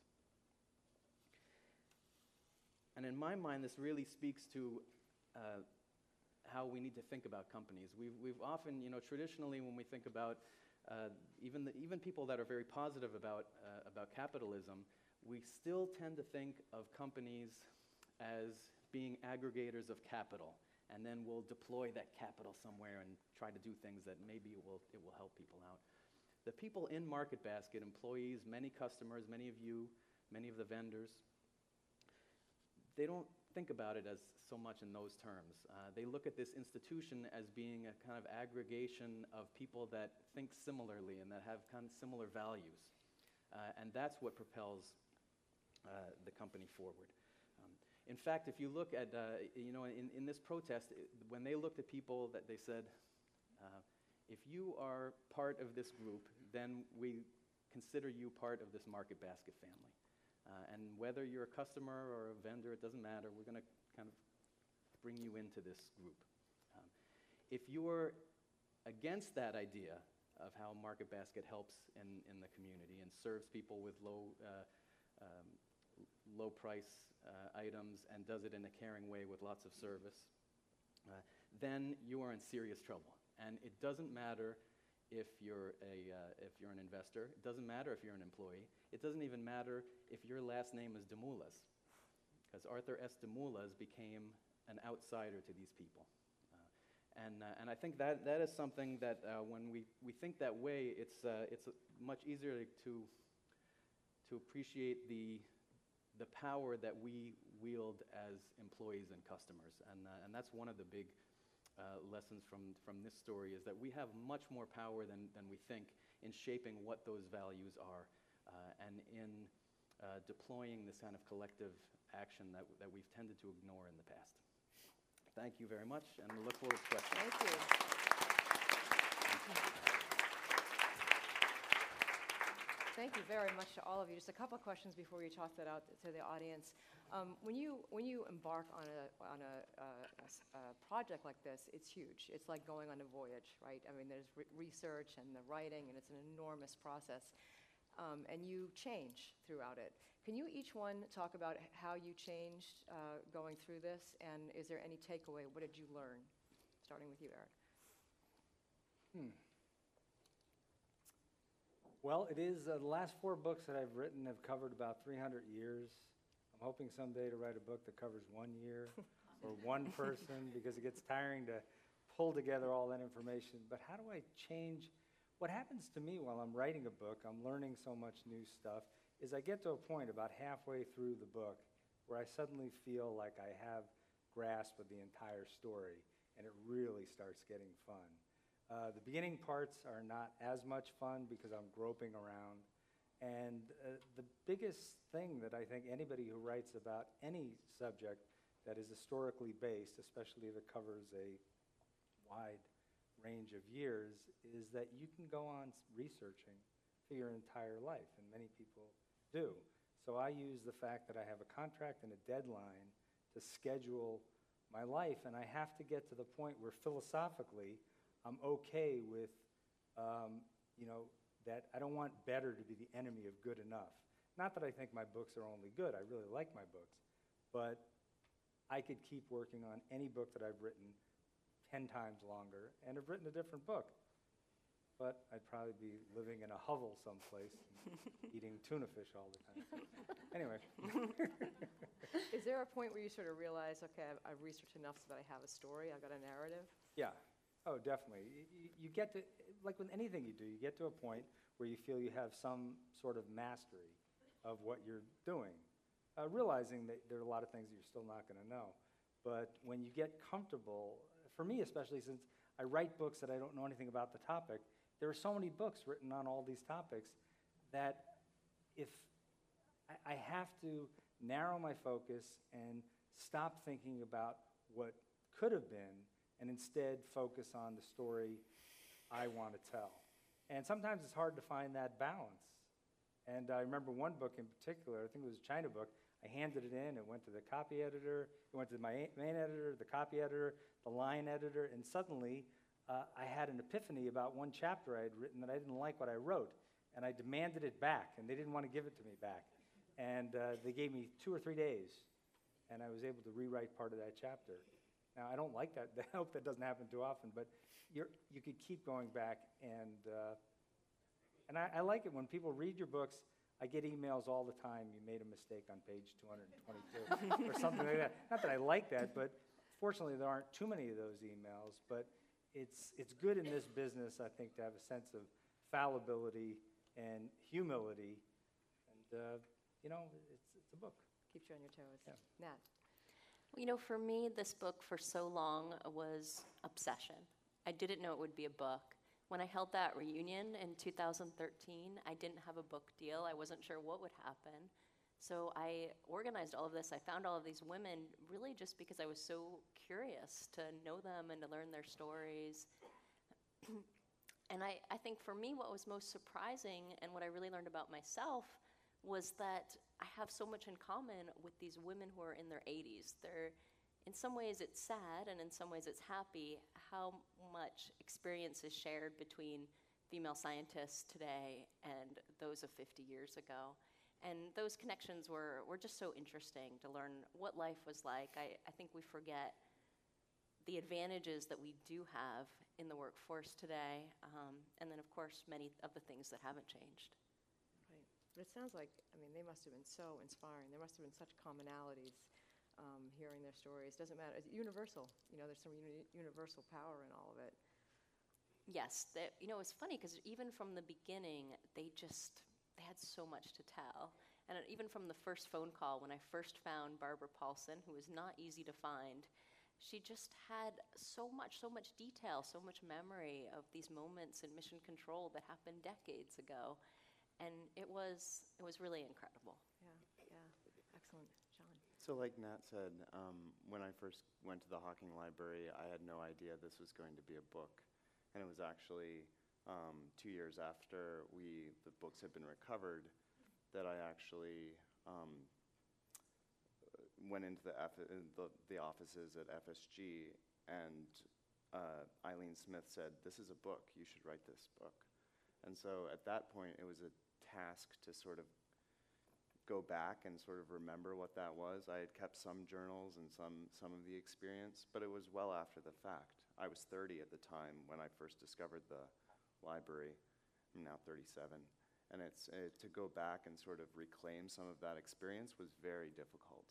S5: And in my mind, this really speaks to how we need to think about companies. We've often, traditionally, when we think about even people that are very positive about capitalism, we still tend to think of companies as being aggregators of capital, and then we'll deploy that capital somewhere and try to do things that maybe it will help people out. The people in Market Basket, employees, many customers, many of you, many of the vendors, they don't think about it as so much in those terms. They look at this institution as being a kind of aggregation of people that think similarly and that have kind of similar values. And that's what propels the company forward. In fact, if you look at, in this protest, when they looked at people, that they said, if you are part of this group, then we consider you part of this Market Basket family. And whether you're a customer or a vendor, it doesn't matter. We're going to kind of bring you into this group. If you're against that idea of how Market Basket helps in the community and serves people with low price items and does it in a caring way with lots of service, then you are in serious trouble. And it doesn't matter if you're an investor. It doesn't matter if you're an employee. It doesn't even matter if your last name is Demoulas, because Arthur S. Demoulas became an outsider to these people. And I think that is something that when we think that way, it's much easier to appreciate the power that we wield as employees and customers. And that's one of the big lessons from this story, is that we have much more power than we think in shaping what those values are and in deploying this kind of collective action that we've tended to ignore in the past. Thank you very much, and we look forward to questions.
S1: Thank you. Thank you very much to all of you. Just a couple of questions before we toss that out to the audience. When you embark on a project like this, it's huge. It's like going on a voyage, right? I mean, there's research and the writing, and it's an enormous process. And you change throughout it. Can you each one talk about how you changed going through this, and is there any takeaway? What did you learn? Starting with you, Eric.
S2: Well, it is, the last 4 books that I've written have covered about 300 years. I'm hoping someday to write a book that covers 1 year or one person, because it gets tiring to pull together all that information. But how do I change? What happens to me while I'm writing a book, I'm learning so much new stuff, is I get to a point about halfway through the book where I suddenly feel like I have grasp of the entire story, and it really starts getting fun. The beginning parts are not as much fun because I'm groping around. And the biggest thing that I think anybody who writes about any subject that is historically based, especially if it covers a wide range of years, is that you can go on researching for your entire life, and many people do. So I use the fact that I have a contract and a deadline to schedule my life, and I have to get to the point where philosophically I'm okay with, that I don't want better to be the enemy of good enough. Not that I think my books are only good. I really like my books. But I could keep working on any book that I've written 10 times longer, and have written a different book. But I'd probably be living in a hovel someplace and eating tuna fish all the time. Anyway.
S1: Is there a point where you sort of realize, okay, I've researched enough so that I have a story, I've got a narrative?
S2: Yeah. Oh, definitely. You get to, like with anything you do, you get to a point where you feel you have some sort of mastery of what you're doing, realizing that there are a lot of things that you're still not going to know. But when you get comfortable, for me especially, since I write books that I don't know anything about the topic, there are so many books written on all these topics that if I have to narrow my focus and stop thinking about what could have been, and instead focus on the story I want to tell. And sometimes it's hard to find that balance. And I remember one book in particular, I think it was a China book, I handed it in, it went to the copy editor, it went to my main editor, the copy editor, the line editor, and suddenly I had an epiphany about one chapter I had written that I didn't like what I wrote, and I demanded it back, and they didn't want to give it to me back. And they gave me 2 or 3 days, and I was able to rewrite part of that chapter. Now, I don't like that. I hope that doesn't happen too often, but you could keep going back, and I like it when people read your books. I get emails all the time, you made a mistake on page 222, or something like that. Not that I like that, but fortunately there aren't too many of those emails, but it's good in this business, I think, to have a sense of fallibility and humility, and, it's a book.
S1: Keeps you on your toes.
S2: Yeah.
S1: Nat?
S3: For me, this book for so long was obsession. I didn't know it would be a book. When I held that reunion in 2013, I didn't have a book deal. I wasn't sure what would happen. So I organized all of this. I found all of these women really just because I was so curious to know them and to learn their stories. And I think for me, what was most surprising and what I really learned about myself was that I have so much in common with these women who are in their 80s. In some ways it's sad, and in some ways it's happy, how much experience is shared between female scientists today and those of 50 years ago. And those connections were just so interesting to learn what life was like. I think we forget the advantages that we do have in the workforce today, and then of course many of the things that haven't changed.
S1: Right. But it sounds like, they must have been so inspiring. There must have been such commonalities hearing their stories. Doesn't matter. It's universal. There's some universal power in all of it.
S3: Yes. It's funny because even from the beginning, they had so much to tell. And even from the first phone call, when I first found Barbara Paulson, who was not easy to find, she just had so much detail, so much memory of these moments in mission control that happened decades ago. And it was really incredible.
S1: Yeah. Excellent. John?
S4: So like Nat said, when I first went to the Hawking Library, I had no idea this was going to be a book. And it was actually 2 years after the books had been recovered that I actually went into the offices at FSG, and Eileen Smith said, "This is a book, you should write this book." And so at that point, it was a task to sort of go back and sort of remember what that was. I had kept some journals and some of the experience, but it was well after the fact. I was 30 at the time when I first discovered the library. I'm now 37. And to go back and sort of reclaim some of that experience was very difficult.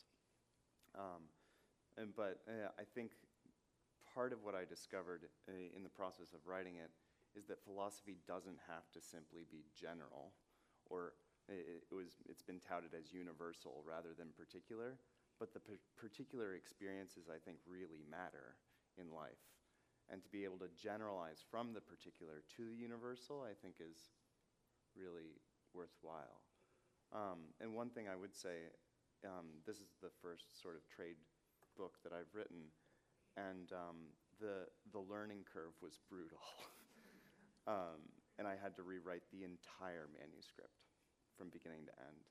S4: But I think part of what I discovered in the process of writing it is that philosophy doesn't have to simply be general, or it's been touted as universal rather than particular, but the particular experiences, I think, really matter in life. And to be able to generalize from the particular to the universal, I think, is really worthwhile. And one thing I would say, this is the first sort of trade book that I've written, and the learning curve was brutal. And I had to rewrite the entire manuscript from beginning to end.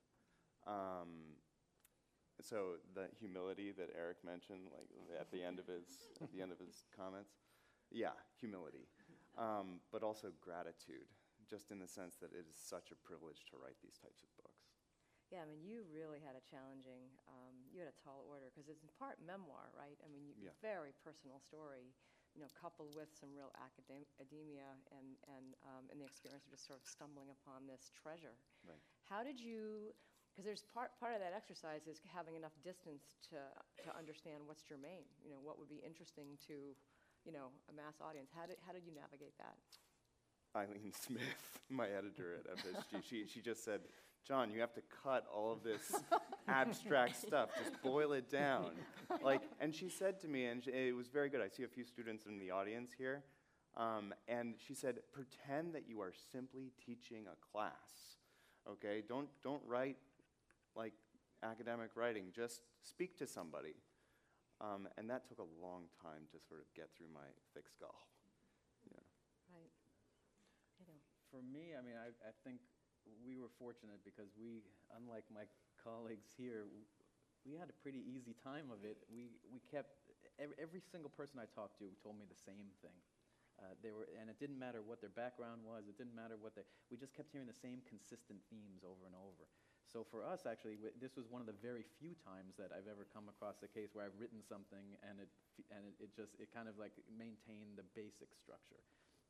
S4: So the humility that Eric mentioned, like at the end of his comments, yeah, humility, but also gratitude, just in the sense that it is such a privilege to write these types of books.
S1: Yeah, I mean, you really had a challenging, you had a tall order, because it's in part memoir, right? I mean,
S4: Yeah.
S1: Very personal story, coupled with some real academia and the experience of just sort of stumbling upon this treasure.
S4: Right.
S1: How did you, because there's part of that exercise is having enough distance to understand what's germane, what would be interesting to, a mass audience. How did you navigate that?
S4: Eileen Smith, my editor at FSG, she just said, John, you have to cut all of this abstract stuff. Just boil it down. And she said to me, and it was very good. I see a few students in the audience here. And she said, pretend that you are simply teaching a class. Okay? Don't write like academic writing. Just speak to somebody. And that took a long time to sort of get through my thick skull. Yeah.
S1: Right.
S5: For me, I mean, I think we were fortunate because we, unlike my colleagues here, we had a pretty easy time of it. We kept, every single person I talked to told me the same thing. And it didn't matter what their background was, it didn't matter we just kept hearing the same consistent themes over and over. So for us, actually, this was one of the very few times that I've ever come across a case where I've written something and it kind of like maintained the basic structure.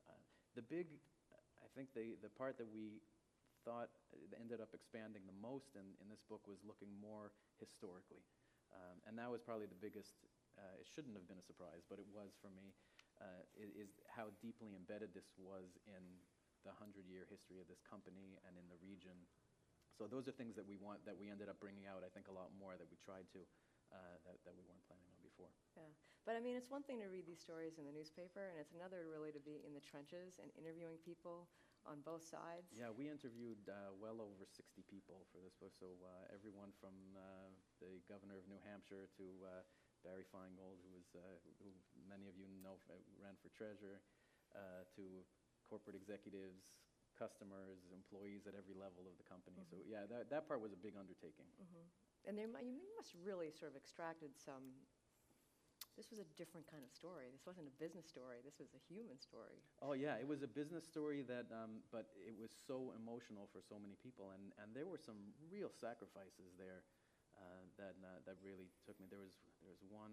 S5: I think the part that we thought ended up expanding the most in this book was looking more historically. And that was probably the biggest, it shouldn't have been a surprise, but it was for me, is how deeply embedded this was in the 100-year history of this company and in the region. So those are things that we ended up bringing out, I think, a lot more that we tried to, that we weren't planning on before.
S1: Yeah, but I mean, it's one thing to read these stories in the newspaper, and it's another really to be in the trenches and interviewing people on both sides.
S5: Yeah, we interviewed well over 60 people for this book, so everyone from the governor of New Hampshire to Barry Feingold, who many of you know ran for treasurer, to corporate executives, customers, employees at every level of the company. So yeah, that part was a big undertaking.
S1: And you must really sort of extracted some, this was a different kind of story. This wasn't a business story. This was a human story.
S5: Oh yeah, it was a business story but it was so emotional for so many people, and there were some real sacrifices there that really took me. There was one,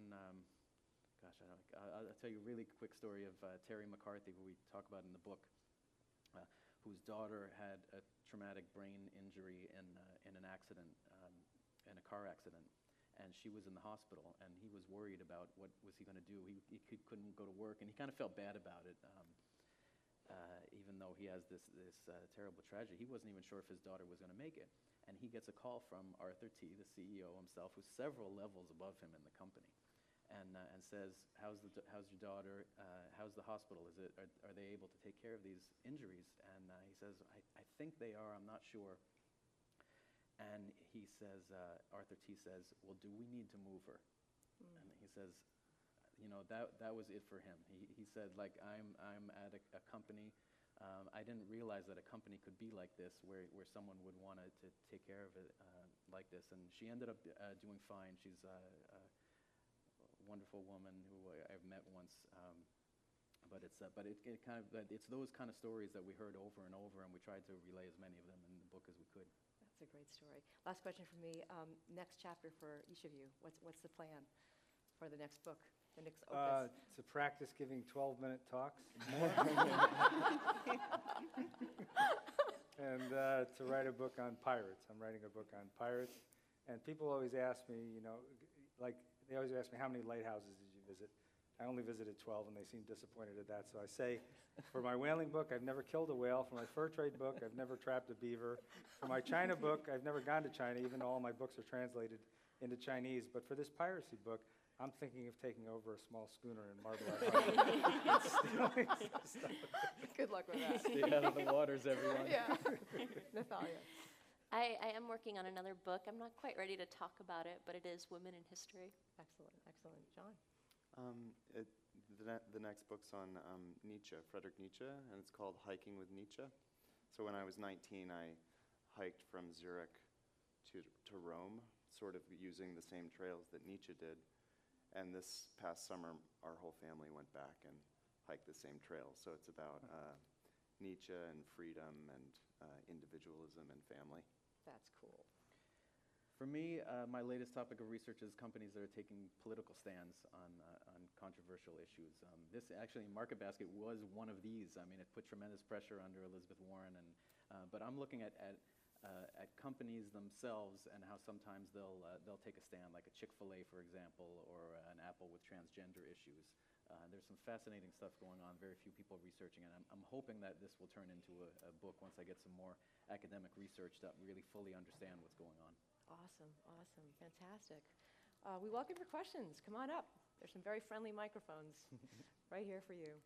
S5: I'll tell you a really quick story of Terry McCarthy, who we talk about in the book, whose daughter had a traumatic brain injury in an accident, in a car accident. And she was in the hospital, and he was worried about what was he going to do. He couldn't go to work, and he kind of felt bad about it, even though he has this terrible tragedy. He wasn't even sure if his daughter was going to make it. And he gets a call from Arthur T., the CEO himself, who's several levels above him in the company, and says, how's your daughter? How's the hospital? Are they able to take care of these injuries? And he says, I think they are. I'm not sure. And he says, Arthur T. says, well, do we need to move her? And he says, that was it for him. He said, like, I'm at a company. I didn't realize that a company could be like this, where someone would want to take care of it like this. And she ended up doing fine. She's a wonderful woman who I've met once. But it's those kind of stories that we heard over and over, and we tried to relay as many of them in the book as we could.
S1: That's a great story. Last question for me. Next chapter for each of you. What's the plan for the next book, the next opus?
S2: To practice giving 12-minute talks. and to write a book on pirates. I'm writing a book on pirates, and people always ask me, like they always ask me, how many lighthouses did you visit? I only visited 12, and they seem disappointed at that. So I say, for my whaling book, I've never killed a whale. For my fur trade book, I've never trapped a beaver. For my China book, I've never gone to China, even though all my books are translated into Chinese. But for this piracy book, I'm thinking of taking over a small schooner in Marblehead Harbor.
S1: Good luck with that.
S5: Stay out of the waters, everyone.
S1: Yeah. Natalia.
S3: I am working on another book. I'm not quite ready to talk about it, but it is women in history.
S1: Excellent, excellent. John?
S4: The next book's on Nietzsche, Friedrich Nietzsche, and it's called Hiking with Nietzsche. So when I was 19, I hiked from Zurich to Rome, sort of using the same trails that Nietzsche did. And this past summer, our whole family went back and hiked the same trails. So it's about Nietzsche and freedom and individualism and family.
S1: That's cool.
S5: For me, my latest topic of research is companies that are taking political stands on controversial issues. This actually, Market Basket was one of these. I mean, it put tremendous pressure under Elizabeth Warren, but I'm looking at companies themselves and how sometimes they'll take a stand, like a Chick-fil-A, for example, or an Apple with transgender issues. There's some fascinating stuff going on, very few people researching it. I'm hoping that this will turn into a book once I get some more academic research that really fully understand what's going on.
S1: Awesome, awesome, fantastic. We welcome your questions. Come on up. There's some very friendly microphones right here for you.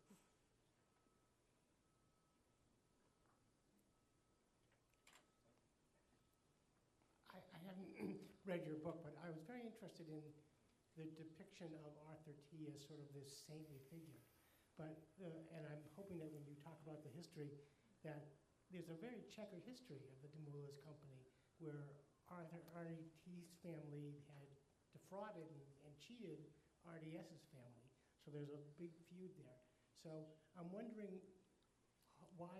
S6: I haven't read your book, but I was very interested in the depiction of Arthur T as sort of this saintly figure. But, and I'm hoping that when you talk about the history, that there's a very checkered history of the Demoulas Company, where Artie T's family had defrauded and cheated RDS's family. So there's a big feud there. So I'm wondering why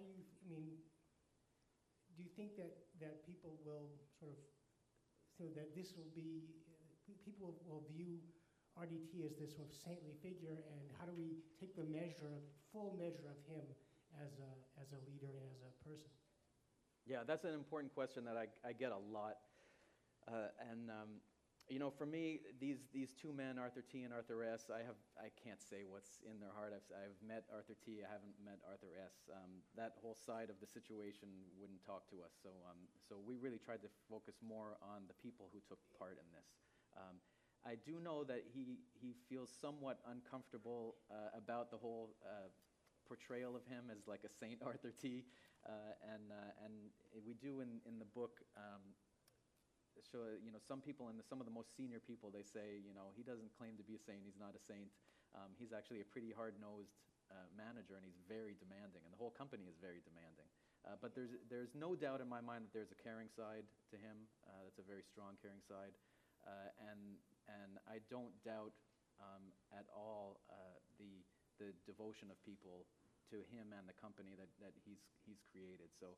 S6: do you think that people will sort of, so that this will be, people will view RDT as this sort of saintly figure, and how do we take the full measure of him as a leader and as a person?
S5: Yeah, that's an important question that I get a lot. For me, these two men, Arthur T and Arthur S., I can't say what's in their heart. I've met Arthur T. I haven't met Arthur S. That whole side of the situation wouldn't talk to us. So we really tried to focus more on the people who took part in this. I do know that he feels somewhat uncomfortable about the whole portrayal of him as like a Saint Arthur T. And we do in the book. So, some people, some of the most senior people, they say, he doesn't claim to be a saint, he's not a saint. He's actually a pretty hard-nosed manager, and he's very demanding, and the whole company is very demanding. But there's no doubt in my mind that there's a caring side to him. That's a very strong caring side. And I don't doubt at all the devotion of people to him and the company that he's created. So,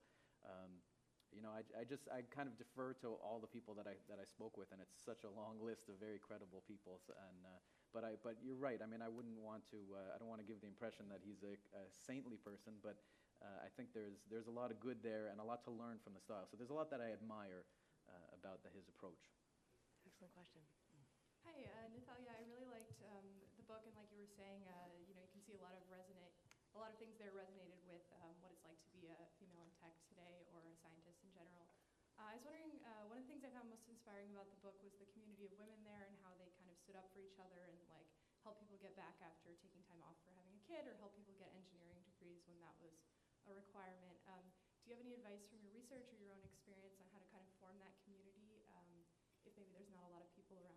S5: I kind of defer to all the people that I spoke with, and it's such a long list of very credible people. But you're right. I mean, I wouldn't want to. I don't want to give the impression that he's a saintly person, but I think there's a lot of good there and a lot to learn from the style. So there's a lot that I admire about his approach.
S1: Excellent question.
S7: Hi, Natalia. I really liked the book, and like you were saying, you can see a lot of things there resonated with what it's like to be a female in tech today or a scientist in general. I was wondering, one of the things I found most inspiring about the book was the community of women there and how they kind of stood up for each other and like help people get back after taking time off for having a kid, or help people get engineering degrees when that was a requirement. Do you have any advice from your research or your own experience on how to kind of form that community if maybe there's not a lot of people around?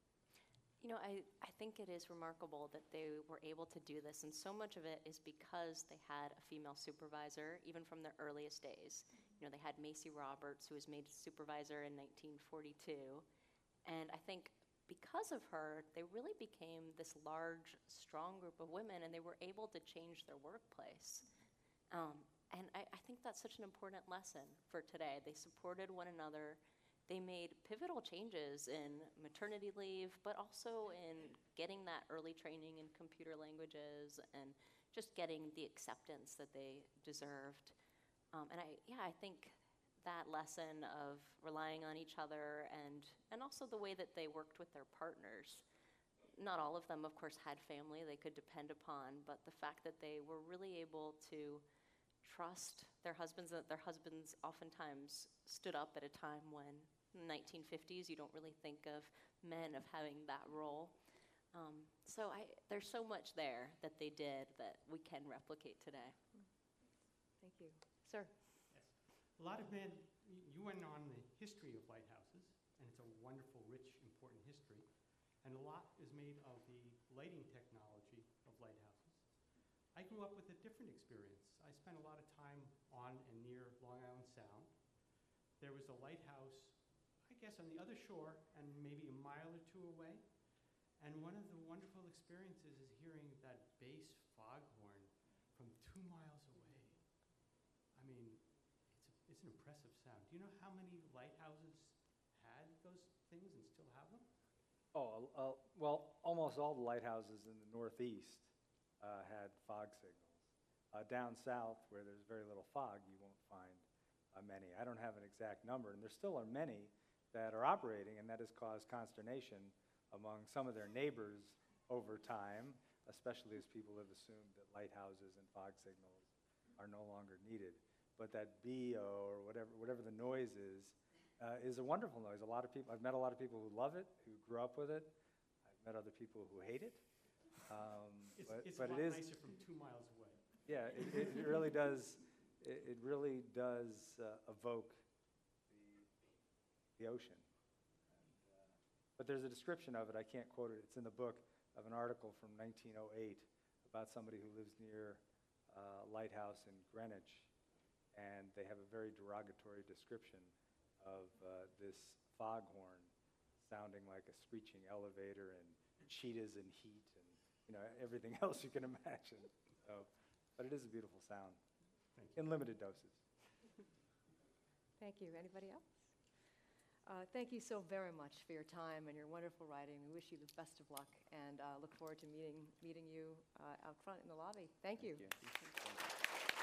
S3: I think it is remarkable that they were able to do this, and so much of it is because they had a female supervisor, even from their earliest days. They had Macy Roberts, who was made supervisor in 1942, and I think because of her, they really became this large, strong group of women, and they were able to change their workplace. And I think that's such an important lesson for today. They supported one another. They made pivotal changes in maternity leave, but also in getting that early training in computer languages and just getting the acceptance that they deserved. I think that lesson of relying on each other and also the way that they worked with their partners. Not all of them, of course, had family they could depend upon, but the fact that they were really able to trust their husbands, and that their husbands oftentimes stood up at a time when, in the 1950s, you don't really think of men of having that role. There's so much there that they did that we can replicate today.
S1: Thank you. Sir?
S8: A lot of men, you went on the history of lighthouses, and it's a wonderful, rich, important history. And a lot is made of the lighting technology of lighthouses. I grew up with a different experience. I spent a lot of time on and near Long Island Sound. There was a lighthouse, I guess, on the other shore and maybe a mile or two away. And one of the wonderful experiences is hearing that bass foghorn from 2 miles away. I mean, it's an impressive sound. Do you know how many lighthouses had those things and still have them?
S2: Well, almost all the lighthouses in the Northeast had fog signals. Down south, where there's very little fog, you won't find many. I don't have an exact number, and there still are many that are operating, and that has caused consternation among some of their neighbors over time, especially as people have assumed that lighthouses and fog signals are no longer needed. But that BO, or whatever the noise is a wonderful noise. I've met a lot of people who love it, who grew up with it. I've met other people who hate it.
S8: It's a lot nicer from 2 miles away.
S2: Yeah, it really does. It really does evoke the ocean. But there's a description of it. I can't quote it. It's in the book, of an article from 1908 about somebody who lives near a lighthouse in Greenwich, and they have a very derogatory description of this foghorn sounding like a screeching elevator and cheetahs and heat and everything else you can imagine. But it is a beautiful sound.
S8: Thank you.
S2: In limited doses.
S1: Thank you. Anybody else? Thank you so very much for your time and your wonderful writing. We wish you the best of luck and look forward to meeting you out front in the lobby. Thank you.
S2: Thank you.